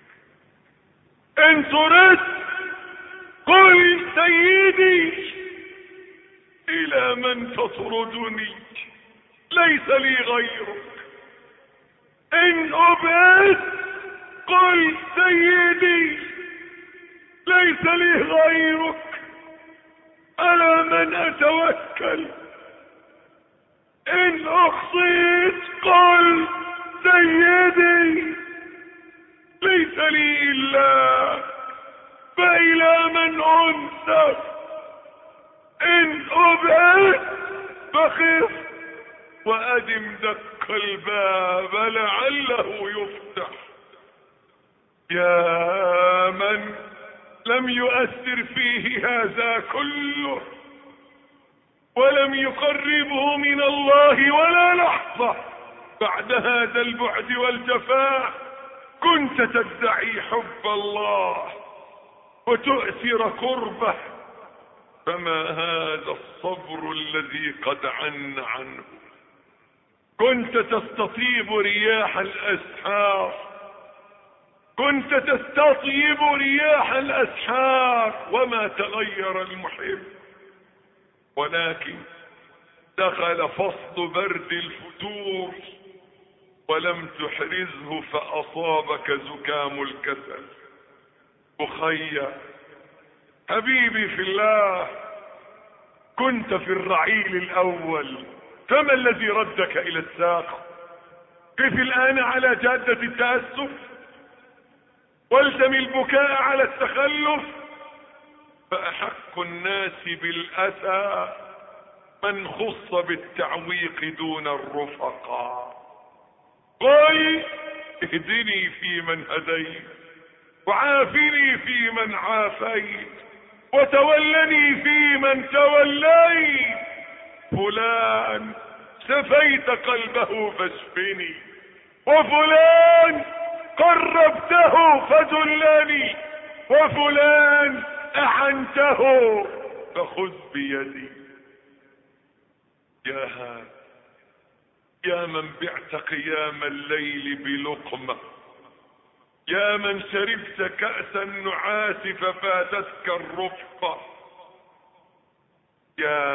إن طردت قل سيدي إلى من تطردني ليس لي غيرك. إن أبعدت قل سيدي ليس لي غيرك. على من أتوكل؟ إن أخصيت قل سيدي ليس لي إلا، فإلى من أنسب؟ إن أبعد فخف وأدم دق الباب لعله يفتح. يا من لم يؤثر فيه هذا كله ولم يقربه من الله ولا لحظة بعد هذا البعد والجفاء، كنت تدعي حب الله وتؤثر قربه، فما هذا الصبر الذي قد عن عنه؟ كنت تستطيب رياح الأسحار، كنت تستطيب رياح الأسحار وما تغير المحب، ولكن دخل فصل برد الفتور ولم تحرزه فأصابك زكام الكسل. أخي حبيبي في الله، كنت في الرعيل الأول، فما الذي ردك إلى الساق؟ قف الآن على جادة التأسف والزم البكاء على التخلف، فأحق الناس بالأسى من خص بالتعويق دون الرفقاء. قل اهدني في من هديت، وعافني في من عافيت، وتولني في من توليت. فلان سفيت قلبه فاشفني، وفلان قربته فذلني، وفلان أعنته فخذ بيدي. يا هذا يا من بعت قيام الليل بلقمة، يا من شربت كأس النعاس ففاتتك الرفقة، يا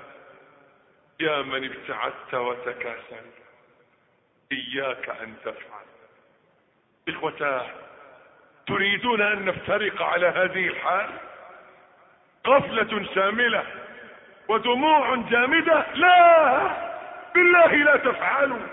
من ابتعدت وتكاسلت، إياك أن تفعل. إخوتاه، تريدون أن نفترق على هذه الحال؟ غفلة شاملة ودموع جامدة؟ لا، بالله لا تفعلوا.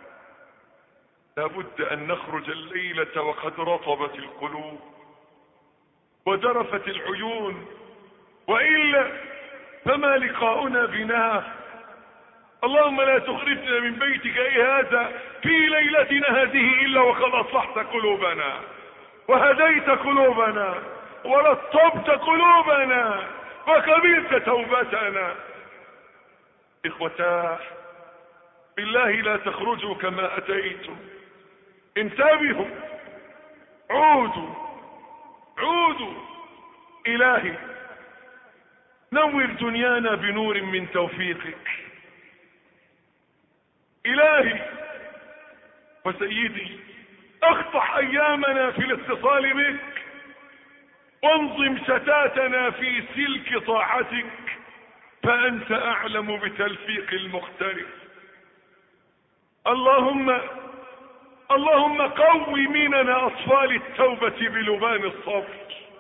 لابد أن نخرج الليلة وقد رطبت القلوب وجرفت العيون، وإلا فما لقاؤنا بنا. اللهم لا تخرجنا من بيتك هذا في ليلتنا هذه إلا وقد أصلحت قلوبنا وهديت قلوبنا ورطبت قلوبنا وقبلت توبتنا. إخوتاه، بالله لا تخرجوا كما أتيتم، انتبهوا، عودوا. إلهي نور دنيانا بنور من توفيقك. إلهي وسيدي، اقطع ايامنا في الاتصال بك، وانظم شتاتنا في سلك طاعتك، فانت اعلم بتلفيق المختلف. اللهم قوي مننا اطفال التوبة بلبان الصبر.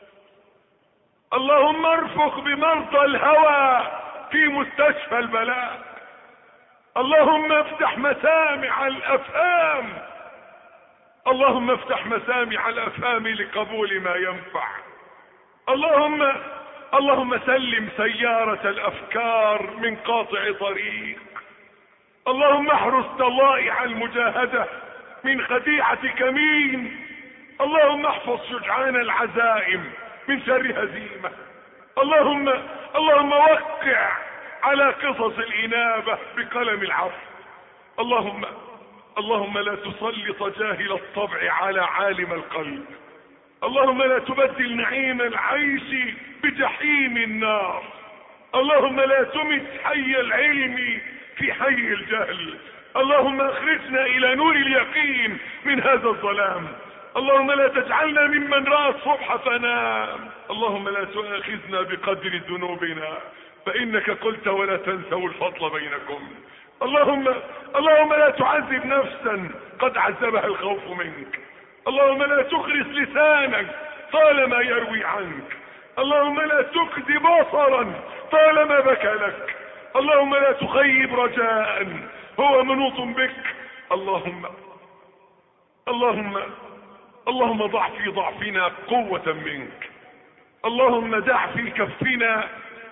اللهم ارفق بمرضى الهوى في مستشفى البلاء. اللهم افتح مسامع الافهام، اللهم افتح مسامع الافهام لقبول ما ينفع. اللهم سلم سيارة الافكار من قاطع طريق. اللهم احرس ضلائع المجاهدة من خديعة كمين. اللهم احفظ شجعان العزائم من شر هزيمة. اللهم وقع على قصص الإنابة بقلم العفو. اللهم لا تسلط جاهل الطبع على عالم القلب. اللهم لا تبدل نعيم العيش بجحيم النار. اللهم لا تمت حي العلم في حي الجهل. اللهم اخرجنا الى نور اليقين من هذا الظلام. اللهم لا تجعلنا ممن رأى الصبح فنام. اللهم لا تؤاخذنا بقدر ذنوبنا، فانك قلت ولا تنسوا الفضل بينكم. اللهم لا تعذب نفسا قد عذبها الخوف منك. اللهم لا تخرس لسانك طالما يروي عنك. اللهم لا تخزي بصرا طالما بكى لك. اللهم لا تخيب رجاء هو منوط بك. اللهم ضع في ضعفنا قوة منك. اللهم دع في كفنا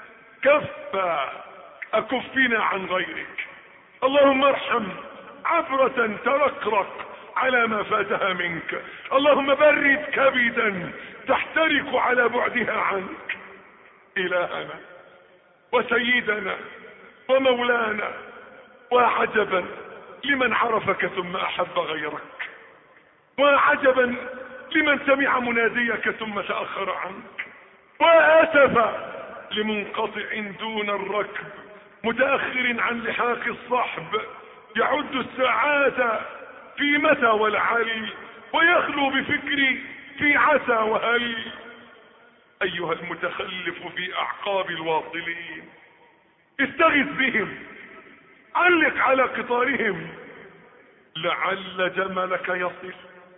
أكفنا عن غيرك. اللهم ارحم عبرة ترقرق على ما فاتها منك. اللهم برد كبدا تحترق على بعدها عنك. إلهنا وسيدنا ومولانا، وعجبا لمن عرفك ثم أحب غيرك، وعجبا لمن سمع مناديك ثم تأخر عنك، وأسفا لمنقطع دون الركب متأخر عن لحاق الصحب، يعد الساعات في متى ولعل، ويخلو بفكري في عسى وهل. أيها المتخلف في أعقاب الواصلين، استغث بهم، علق على قطارهم، لعل جملك يصل.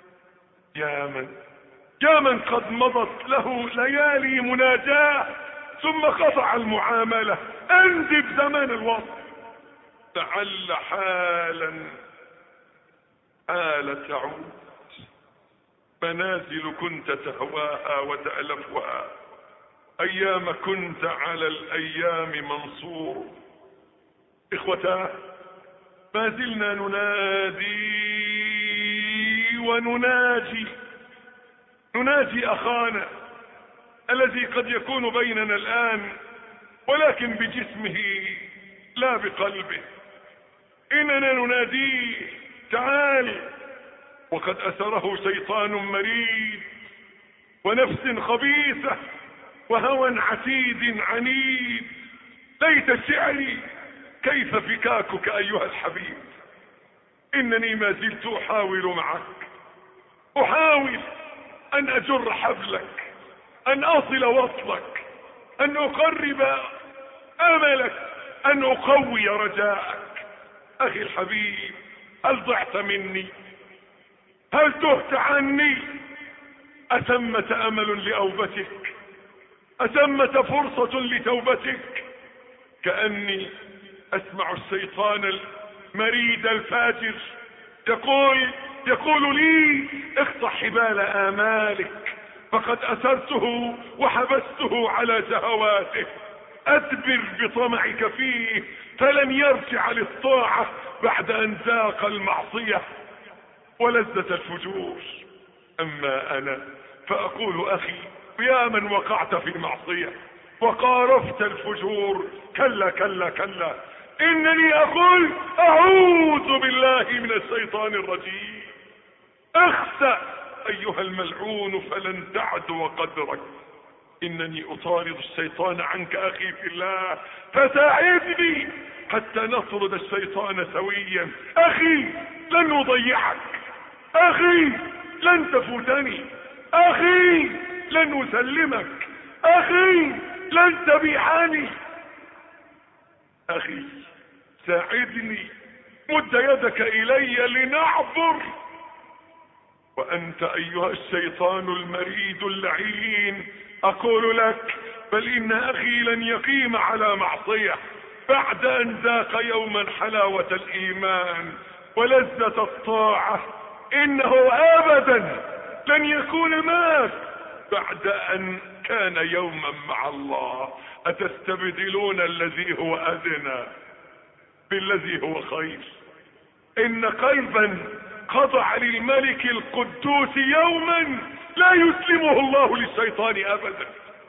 يا من قد مضت له ليالي مناجاة ثم قطع المعاملة، انزب زمن الوصل. لعل حال تعود، منازل كنت تهواها وتألفها، ايام كنت على الايام منصور. اخوتاه، ما زلنا ننادي ونناجي اخانا الذي قد يكون بيننا الان ولكن بجسمه لا بقلبه. اننا نناديه: تعال. وقد اثره شيطان مريد ونفس خبيثة وهوى عتيد عنيد. ليت شعري كيف فكاكك ايها الحبيب. انني ما زلت احاول معك، احاول ان اجر حبلك، ان اصل وصلك، ان اقرب املك، ان اقوي رجاءك. اخي الحبيب، هل ضعت مني؟ هل تهت عني؟ اثمة امل لاوبتك؟ اثمة فرصة لتوبتك؟ كأني اسمع الشيطان المريد الفاجر يقول لي: اقطع حبال امالك، فقد اثرته وحبسته على شهواته. ادبر بطمعك فيه فلن يرجع للطاعة بعد ان ذاق المعصية ولذة الفجور. اما انا فاقول: اخي، يا من وقعت في المعصية وقارفت الفجور، كلا كلا كلا، انني اقول: اعوذ بالله من الشيطان الرجيم. اخسأ ايها الملعون فلن تعدو قدرك. انني اطارد الشيطان عنك اخي في الله، فساعدني حتى نطرد الشيطان سويا. اخي، لن نضيعك. اخي، لن تفوتني، اخي لن اسلمك، اخي لن تبيعني، اخي ساعدني، مد يدك الي لنعبر. وانت ايها الشيطان المريد اللعين اقول لك بل ان اخي لن يقيم على معصية بعد ان ذاق يوما حلاوة الايمان ولذة الطاعة، انه ابدا لن يكون مات بعد ان كان يوما مع الله. اتستبدلون الذي هو ادنى بالذي هو خير؟ ان قلبا خضع للملك القدوس يوما لا يسلمه الله للشيطان ابدا.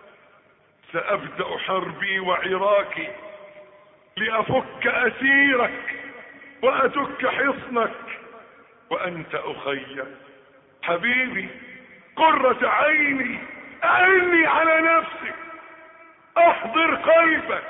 سابدأ حربي وعراكي لافك اسيرك وادك حصنك، وانت اخي حبيبي قرة عيني اعني على نفسك، احضر قلبك،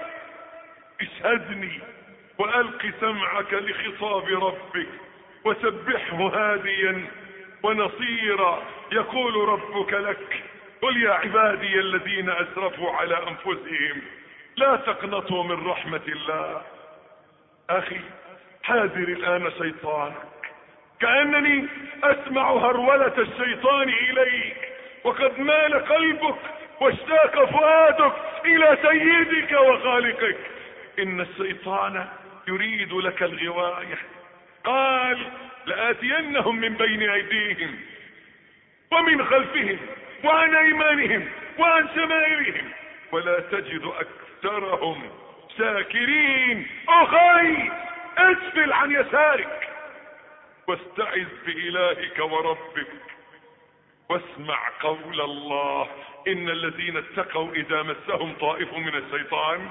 اشهدني والق سمعك لخطاب ربك وسبحه هاديا ونصيرا. يقول ربك لك قل يا عبادي الذين اسرفوا على انفسهم لا تقنطوا من رحمة الله. اخي حاذر الان شيطانك، كأنني اسمع هرولة الشيطان اليك وقد مال قلبك واشتاق فؤادك الى سيدك وخالقك. ان الشيطان يريد لك الغواية، قال لآتينهم من بين ايديهم ومن خلفهم وعن ايمانهم وعن شمائلهم ولا تجد اكثرهم شاكرين. اخي اسفل عن يسارك واستعذ بإلهك وربك واسمع قول الله ان الذين اتقوا اذا مسهم طائف من الشيطان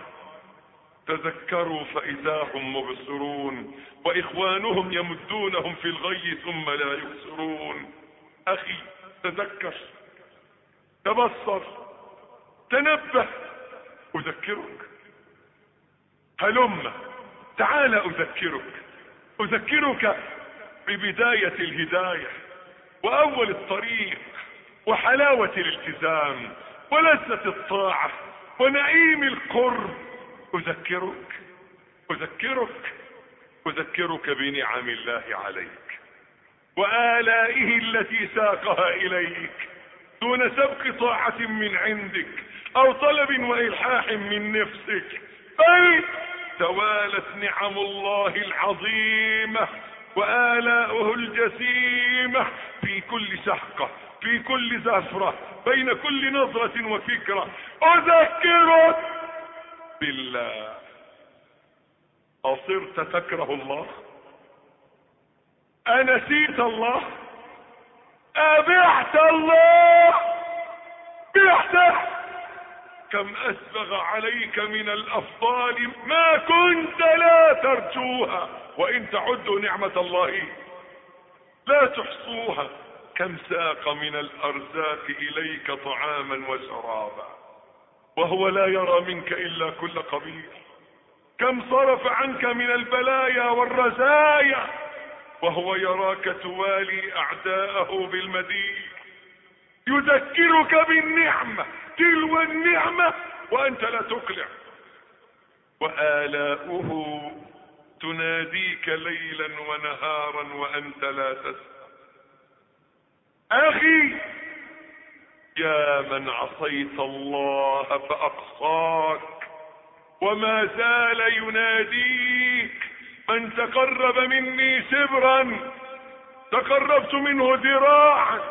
تذكروا فاذا هم مبصرون واخوانهم يمدونهم في الغي ثم لا يبصرون. اخي تذكر، تبصر، تنبه، اذكرك، هلم تعال اذكرك ببداية الهداية واول الطريق وحلاوة الالتزام ولذة الطاعة ونعيم القرب. اذكرك بنعم الله عليك وآلائه التي ساقها اليك دون سبق طاعة من عندك او طلب والحاح من نفسك، بل توالت نعم الله العظيمة وآلاؤه الجسيمة في كل شهقة، في كل زفرة، بين كل نظرة وفكرة. اذكرك بالله. اصرت تكره الله؟ انسيت الله؟ ابعت الله؟ بعته؟ كم اسبغ عليك من الافضال ما كنت لا ترجوها، وان تعدوا نعمة الله لا تحصوها. كم ساق من الارزاق اليك طعاما وشرابا وهو لا يرى منك الا كل قبيح. كم صرف عنك من البلايا والرزايا وهو يراك توالي اعداءه بالمدين. يذكرك بالنعمة تلو النعمة وانت لا تقلع، وآلاؤه تناديك ليلا ونهارا وانت لا تسمع. اخي يا من عصيت الله فاقصاك وما زال يناديك من تقرب مني شبرا تقربت منه ذراعا.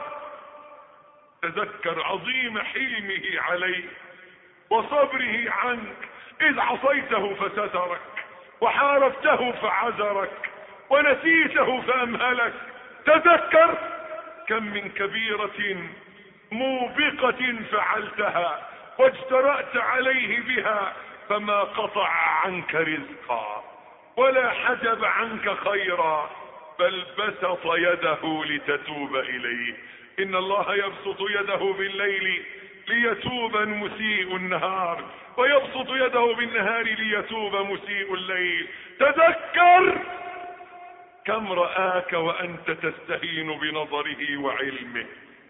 تذكر عظيم حلمه عليك وصبره عنك اذ عصيته فسترك وحاربته فعذرك ونسيته فامهلك. تذكر كم من كبيرة موبقة فعلتها واجترأت عليه بها فما قطع عنك رزقا ولا حجب عنك خيرا بل بسط يده لتتوب اليه. ان الله يبسط يده بالليل ليتوب مسيء النهار ويبسط يده بالنهار ليتوب مسيء الليل. تذكر كم رآك وأنت تستهين بنظره وعلمه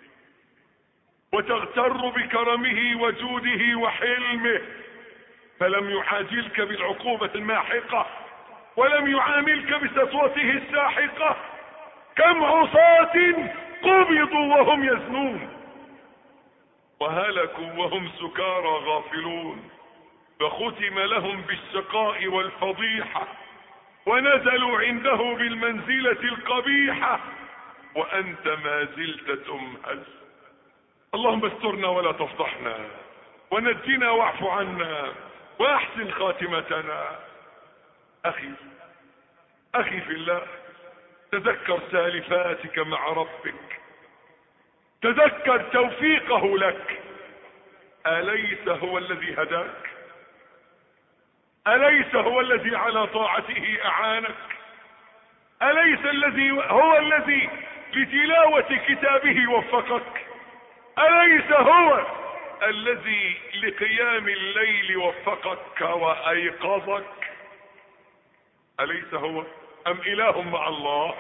وتغتر بكرمه وجوده وحلمه، فلم يعاجلك بالعقوبة الماحقة ولم يعاملك بسطوته الساحقة. كم عصاة قبضوا وهم يزنون وهلكوا وهم سكارى غافلون، فختم لهم بالشقاء والفضيحة ونزلوا عنده بالمنزلة القبيحة وأنت ما زلت تمهل. اللهم استرنا ولا تفضحنا ونجنا واعف عنا واحسن خاتمتنا. أخي في الله، تذكر سالفاتك مع ربك، تذكر توفيقه لك. أليس هو الذي هداك؟ أليس هو الذي على طاعته أعانك؟ أليس هو الذي لتلاوة كتابه وفقك؟ أليس هو الذي لقيام الليل وفقك وأيقظك؟ أليس هو؟ أم إله مع الله؟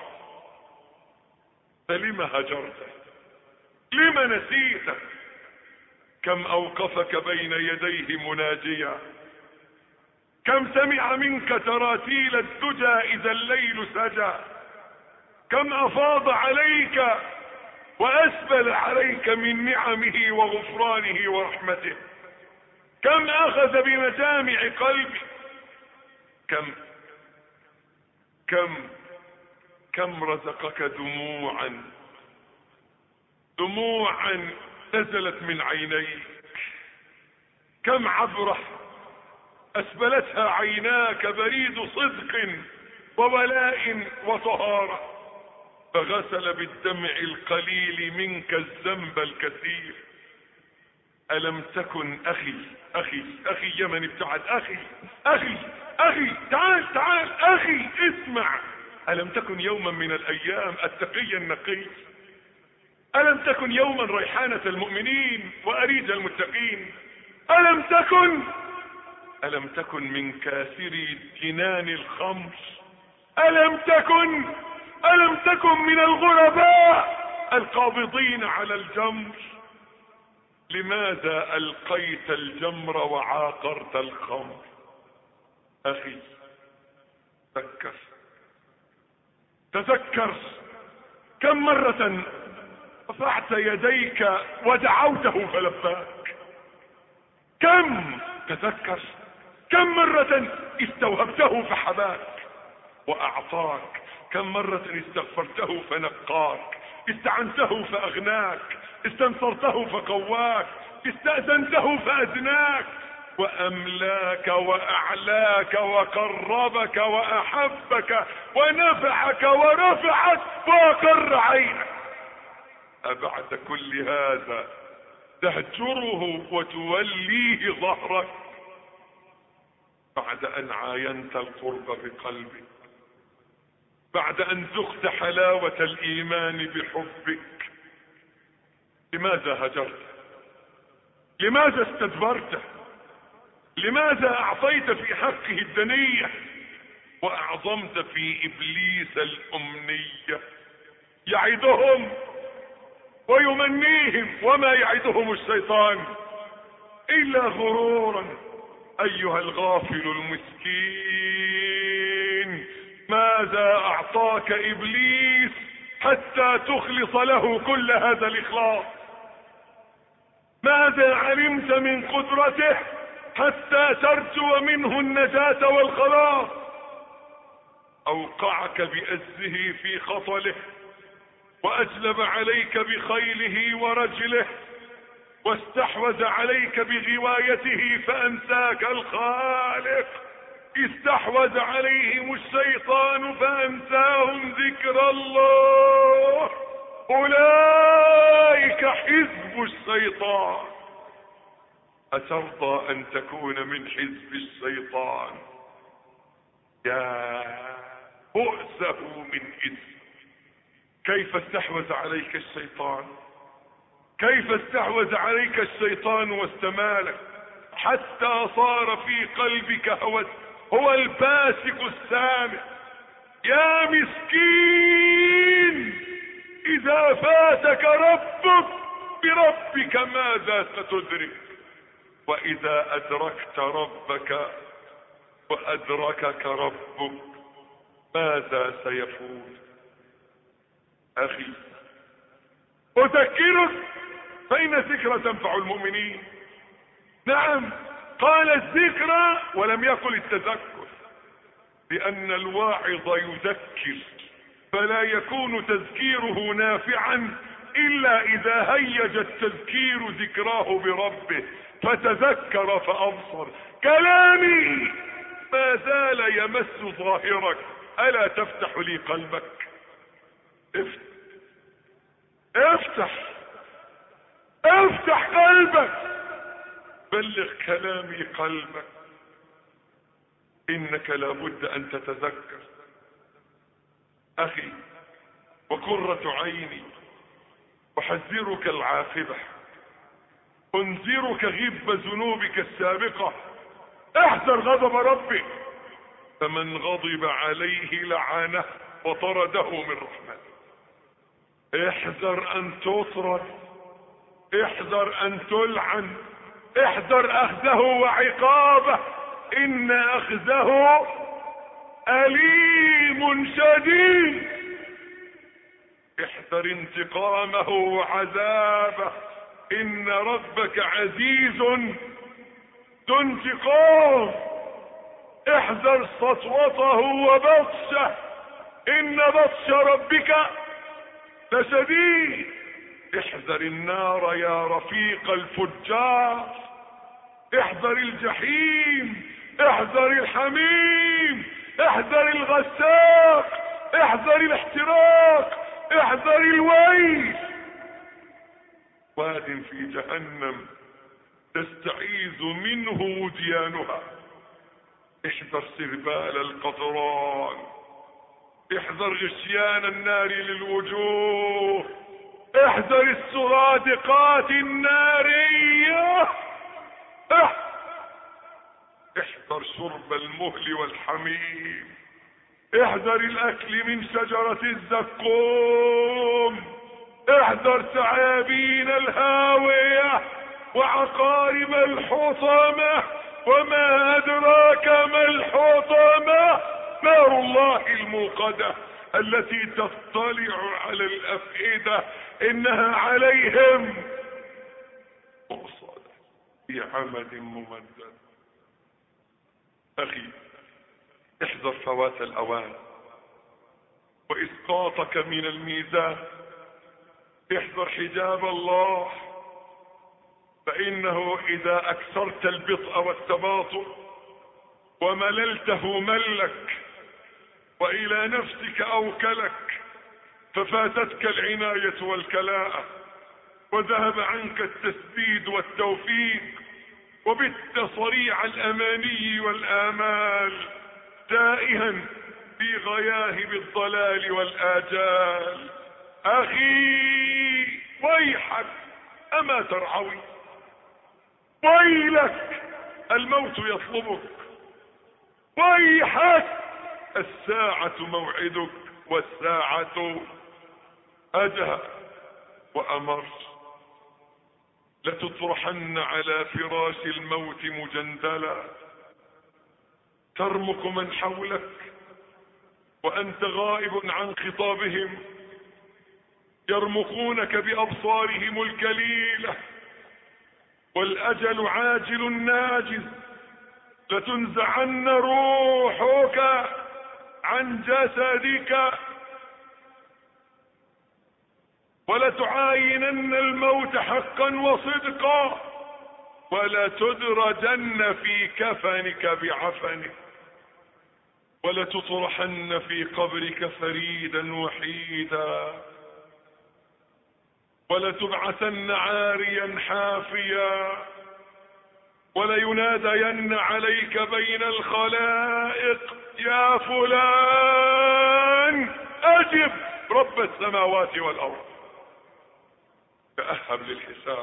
فلم هجرته؟ لم نسيته؟ كم أوقفك بين يديه مناجيا، كم سمع منك تراتيل الدجى إذا الليل سجى، كم أفاض عليك وأسبل عليك من نعمه وغفرانه ورحمته، كم أخذ بمجامع قلبك، كم رزقك دموعا نزلت من عينيك، كم عبرة أسبلتها عيناك بريد صدق وولاء وطهارة، فغسل بالدمع القليل منك الذنب الكثير. ألم تكن أخي يا من ابتعد، أخي تعال أخي اسمع. ألم تكن يوما من الأيام التقي النقي؟ ألم تكن يوما ريحانة المؤمنين وأريج المتقين؟ ألم تكن من كاسري جنان الخمر؟ ألم تكن من الغرباء القابضين على الجمر؟ لماذا ألقيت الجمر وعاقرت الخمر؟ أخي تذكر كم مرة رفعت يديك ودعوته فلباك، تذكر كم مرة استوهبته فحباك وأعطاك، كم مرة استغفرته فنقاك، استعنته فأغناك، استنصرته فقواك، استأذنته فأدناك، وأملاك وأعلاك وقربك وأحبك ونفعك ورفعك وأقر عينك. أبعد كل هذا تهجره وتوليه ظهرك بعد أن عاينت القرب بقلبك، بعد أن ذقت حلاوة الإيمان بحبك؟ لماذا هجرت؟ لماذا استدبرته؟ لماذا أعطيت في حقه الدنية وأعظمت في إبليس الأمنية؟ يعدهم ويمنيهم وما يعدهم الشيطان إلا غرورا. أيها الغافل المسكين، ماذا أعطاك إبليس حتى تخلص له كل هذا الإخلاص؟ ماذا علمت من قدرته حتى ترجو منه النجاة والخلاص؟ أوقعك بأزه في خطله وأجلب عليك بخيله ورجله واستحوذ عليك بغوايته فأنساك الخالق. استحوذ عليهم الشيطان فأنساهم ذكر الله، أولئك حزب الشيطان. أترضى أن تكون من حزب الشيطان؟ يا بؤسه من اسم. كيف استحوذ عليك الشيطان؟ كيف استحوذ عليك الشيطان واستمالك حتى صار في قلبك هو الباسق السامع، يا مسكين، اذا فاتك ربك بربك ماذا ستدرك؟ واذا ادركت ربك وادركك ربك ماذا سيفوت؟ اخي اذكرك، فان الذكرى تنفع المؤمنين. نعم، قال الذكرى ولم يقل التذكر، لان الواعظ يذكر، فلا يكون تذكيره نافعا الا اذا هيج التذكير ذكراه بربه فتذكر فابصر. كلامي ما زال يمس ظاهرك، الا تفتح لي قلبك؟ افتح قلبك، بلغ كلامي قلبك، انك لابد ان تتذكر. اخي وقرة عيني، احذرك العاقبة، انذرك غب ذنوبك السابقة، احذر غضب ربك، فمن غضب عليه لعنه وطرده من رحمته. احذر ان تطرد، احذر ان تلعن، احذر اخذه وعقابه، ان اخذه اليم شديد. احذر انتقامه وعذابه، ان ربك عزيز ذو انتقام. احذر سطوته وبطشه، ان بطش ربك لشديد. احذر النار يا رفيق الفجار، احذر الجحيم، احذر الحميم، احذر الغساق، احذر الاحتراق، احذر الويل. واد في جهنم تستعيذ منه وديانها. احذر سربال القطران، احذر غشيان النار للوجوه، احذر السرادقات النارية، احذر شرب المهل والحميم، احذر الاكل من شجرة الزقوم، احذر ثعابين الهاوية وعقارب الحطمة، وما ادراك ما الحطمة، نار الله الموقدة التي تطلع على الافئدة، انها عليهم مرصادة في عمد ممدد. اخي احذر فوات الاوان واسقاطك من الميزان، احذر حجاب الله، فانه اذا اكثرت البطء والتباطؤ ومللته ملك والى نفسك اوكلك، ففاتتك العناية والكلاءة، وذهب عنك التسديد والتوفيق، وبت صريع الاماني والامال، تائها في غياهب الضلال والاجال. اخي ويحك، اما ترعوي؟ ويلك، الموت يطلبك. ويحك، الساعة موعدك، والساعة أدهى وأمر. لتطرحن على فراش الموت مجندلا، ترمق من حولك وأنت غائب عن خطابهم، يرمقونك بأبصارهم الكليلة، والأجل عاجل ناجز. لتنزعن روحك عن جسدك، ولتعاينن الموت حقا وصدقا، ولتدرجن في كفنك بعفنك، ولتطرحن في قبرك فريدا وحيدا، ولتبعثن عاريا حافيا، ولينادين عليك بين الخلائق: يا فلان اجب رب السماوات والارض. تأهب للحساب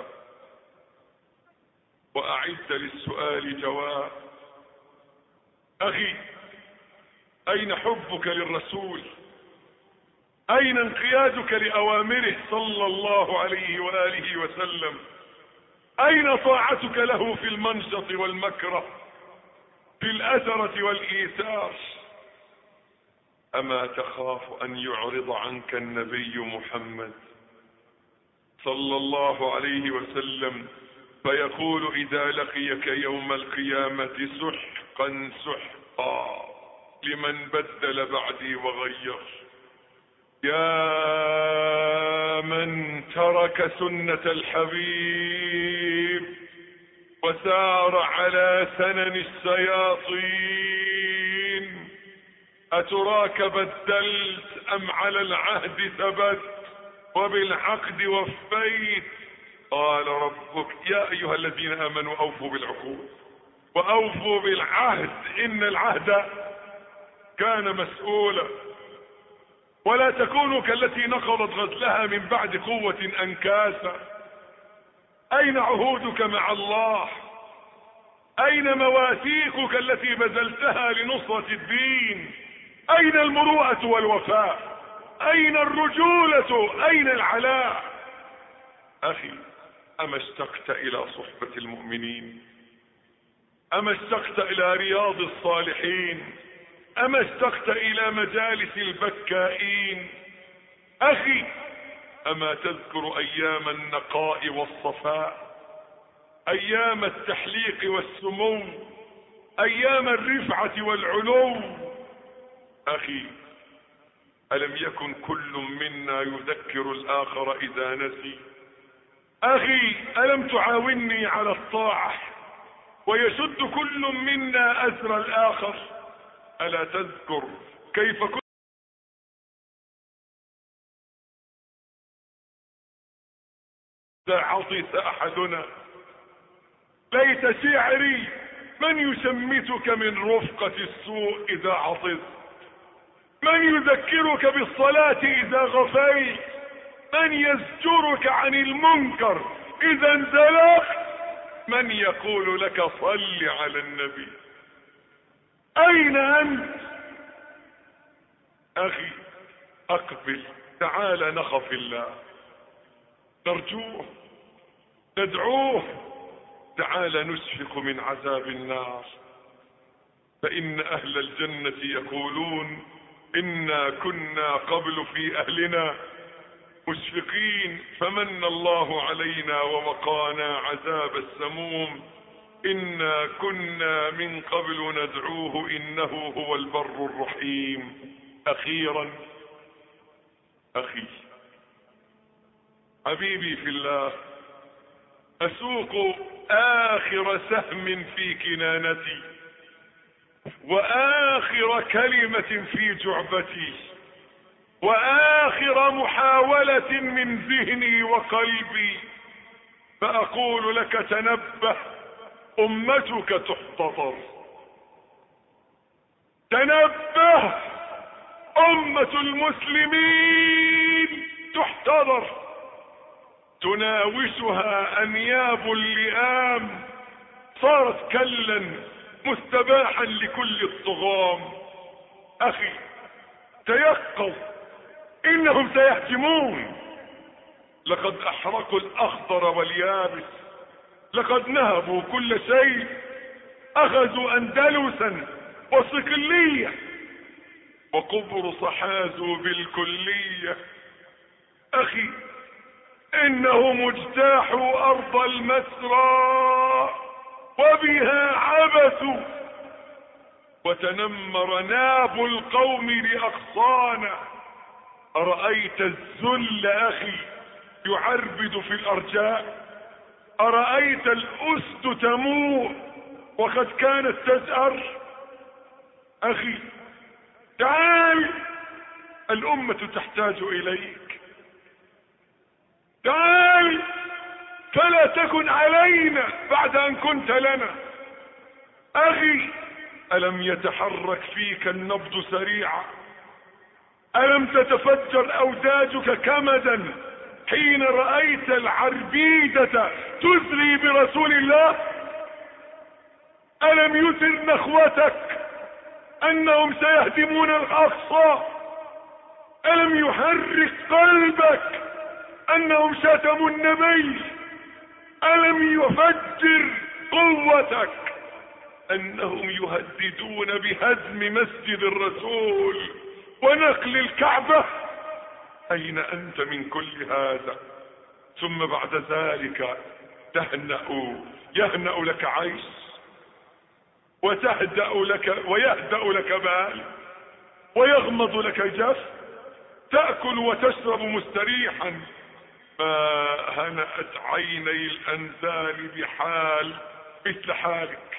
واعد للسؤال جواب. اخي اين حبك للرسول؟ اين انقيادك لأوامره صلى الله عليه وآله وسلم؟ اين طاعتك له في المنشط والمكره، في الأثرة والإيثار؟ أما تخاف أن يعرض عنك النبي محمد صلى الله عليه وسلم فيقول إذا لقيك يوم القيامة سحقا سحقا لمن بدل بعدي وغير؟ يا من ترك سنة الحبيب وسار على سنن الشياطين، أتراك بدلت أم على العهد ثبت وبالعقد وفيت؟ قال ربك يا أيها الذين آمنوا أوفوا بالعقود وأوفوا بالعهد إن العهد كان مسؤولا. ولا تكونوا كالتي نقضت غزلها من بعد قوة أنكاسا. أين عهودك مع الله؟ أين مواثيقك التي بذلتها لنصرة الدين؟ أين المروءة والوفاء؟ أين الرجولة؟ أين العلاء؟ أخي، أما اشتقت إلى صحبة المؤمنين؟ أما اشتقت إلى رياض الصالحين؟ أما اشتقت إلى مجالس البكائين؟ أخي، أما تذكر أيام النقاء والصفاء، أيام التحليق والسمو، أيام الرفعة والعلو؟ أخي، ألم يكن كل منا يذكر الآخر إذا نسي؟ أخي، ألم تعاوني على الطاعة ويشد كل منا أزر الآخر؟ ألا تذكر كيف كنت عطس أحدنا؟ ليت شعري من يشمتك من رفقة السوء إذا عطس، من يذكرك بالصلاة إذا غفيت، من يزجرك عن المنكر إذا انزلقت، من يقول لك صل على النبي؟ أين أنت؟ أخي، أقبل، تعال نخف الله، نرجوه، ندعوه، تعال نشفق من عذاب النار. فإن أهل الجنة يقولون إنا كنا قبل في أهلنا مشفقين فمن الله علينا ووقانا عذاب السموم، إنا كنا من قبل ندعوه إنه هو البر الرحيم. أخيرا أخي حبيبي في الله، أسوق آخر سهم في كنانتي وآخر كلمة في جعبتي وآخر محاولة من ذهني وقلبي، فأقول لك تنبه، أمتك تحتضر. تنبه، أمة المسلمين تحتضر، تناوشها أنياب اللئام، صارت كلا مستباحا لكل الطغام. أخي، تيقظ، إنهم سيهجمون. لقد أحرقوا الأخضر واليابس، لقد نهبوا كل شيء، أخذوا أندلسا وصقلية وقبرص حازوا بالكلية. أخي، إنهم اجتاحوا أرض المسرى وبها عبثوا، وتنمر ناب القوم لأغصانا. أرأيت الذل أخي يعربد في الأرجاء؟ أرأيت الأسد تموت وقد كانت تزأر؟ أخي تعال، الأمة تحتاج إليك، تعال فلا تكن علينا بعد أن كنت لنا. أخي، ألم يتحرك فيك النبض سريعا؟ ألم تتفجر أوداجك كمدا حين رأيت العربيدة تزري برسول الله؟ ألم يثر نخوتك انهم سيهدمون الاقصى؟ الم يحرك قلبك انهم شتموا النبي؟ الم يفجر قوتك انهم يهددون بهدم مسجد الرسول ونقل الكعبة؟ اين انت من كل هذا؟ ثم بعد ذلك يهنأ لك عيش ويهدأ لك بال ويغمض لك جف، تأكل وتشرب مستريحا. ما هنأت عيني الأنزال بحال مثل حالك.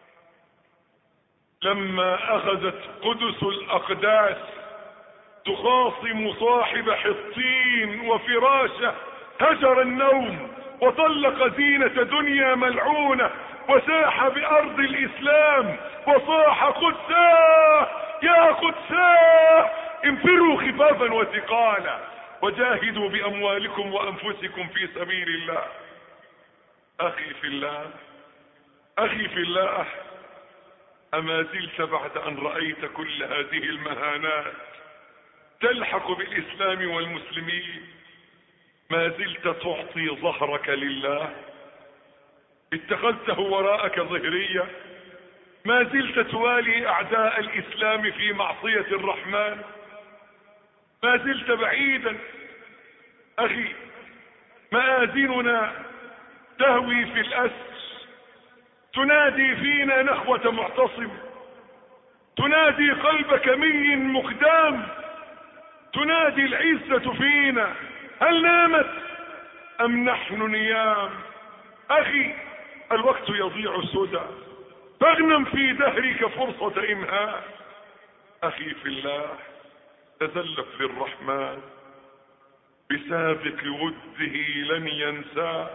لما أخذت قدس الأقداس تخاصم صاحب حطين وفراشه، هجر النوم وطلق زينة دنيا ملعونة وساح بأرض الإسلام وصاح قدساه يا قدساه انفروا خفافا وثقالا وجاهدوا بأموالكم وأنفسكم في سبيل الله. أخي في الله، أخي في الله، أما زلت بعد أن رأيت كل هذه المهانات تلحق بالإسلام والمسلمين ما زلت تعطي ظهرك لله؟ اتخذته وراءك ظهرية؟ ما زلت توالي أعداء الإسلام في معصية الرحمن؟ ما زلت بعيدا؟ أخي، مآذننا تهوي في الأسر، تنادي فينا نخوة معتصم، تنادي قلب كمي مقدام، تنادي العزة فينا. هل نامت أم نحن نيام؟ أخي، الوقت يضيع سدى، فاغنم في دهرك فرصة إمهاء. أخي في الله، تزلف للرحمن بسابق وده لن ينسى،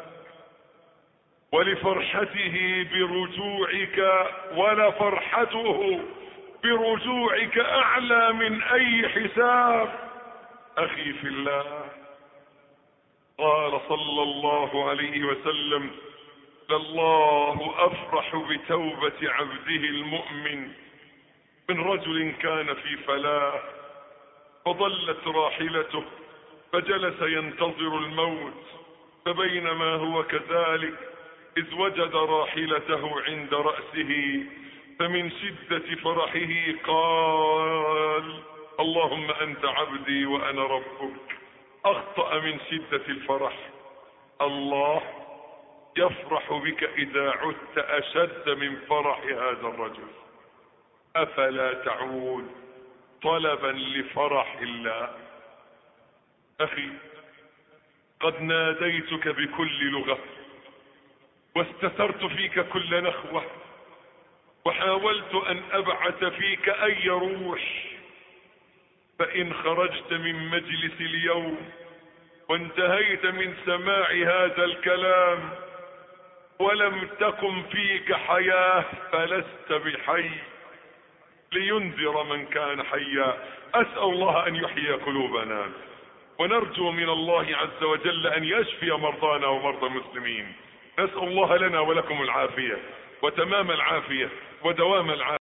ولفرحته برجوعك ولفرحته برجوعك أعلى من أي حساب. أخي في الله، قال صلى الله عليه وسلم: لله أفرح بتوبة عبده المؤمن من رجل كان في فلاح فضلت راحلته فجلس ينتظر الموت، فبينما هو كذلك إذ وجد راحلته عند رأسه، فمن شدة فرحه قال: اللهم أنت عبدي وأنا ربك. أخطأ من شدة الفرح. الله يفرح بك إذا عدت أشد من فرح هذا الرجل. أفلا تعود طلبا لفرح الله؟ أخي، قد ناديتك بكل لغة واستثرت فيك كل نخوة وحاولت أن أبعث فيك أي روح، فإن خرجت من مجلس اليوم وانتهيت من سماع هذا الكلام ولم تقم فيك حياة فلست بحي لينذر من كان حيا. أسأل الله أن يحيي قلوبنا، ونرجو من الله عز وجل أن يشفي مرضانا ومرضى المسلمين. نسأل الله لنا ولكم العافية وتمام العافية ودوام العافية.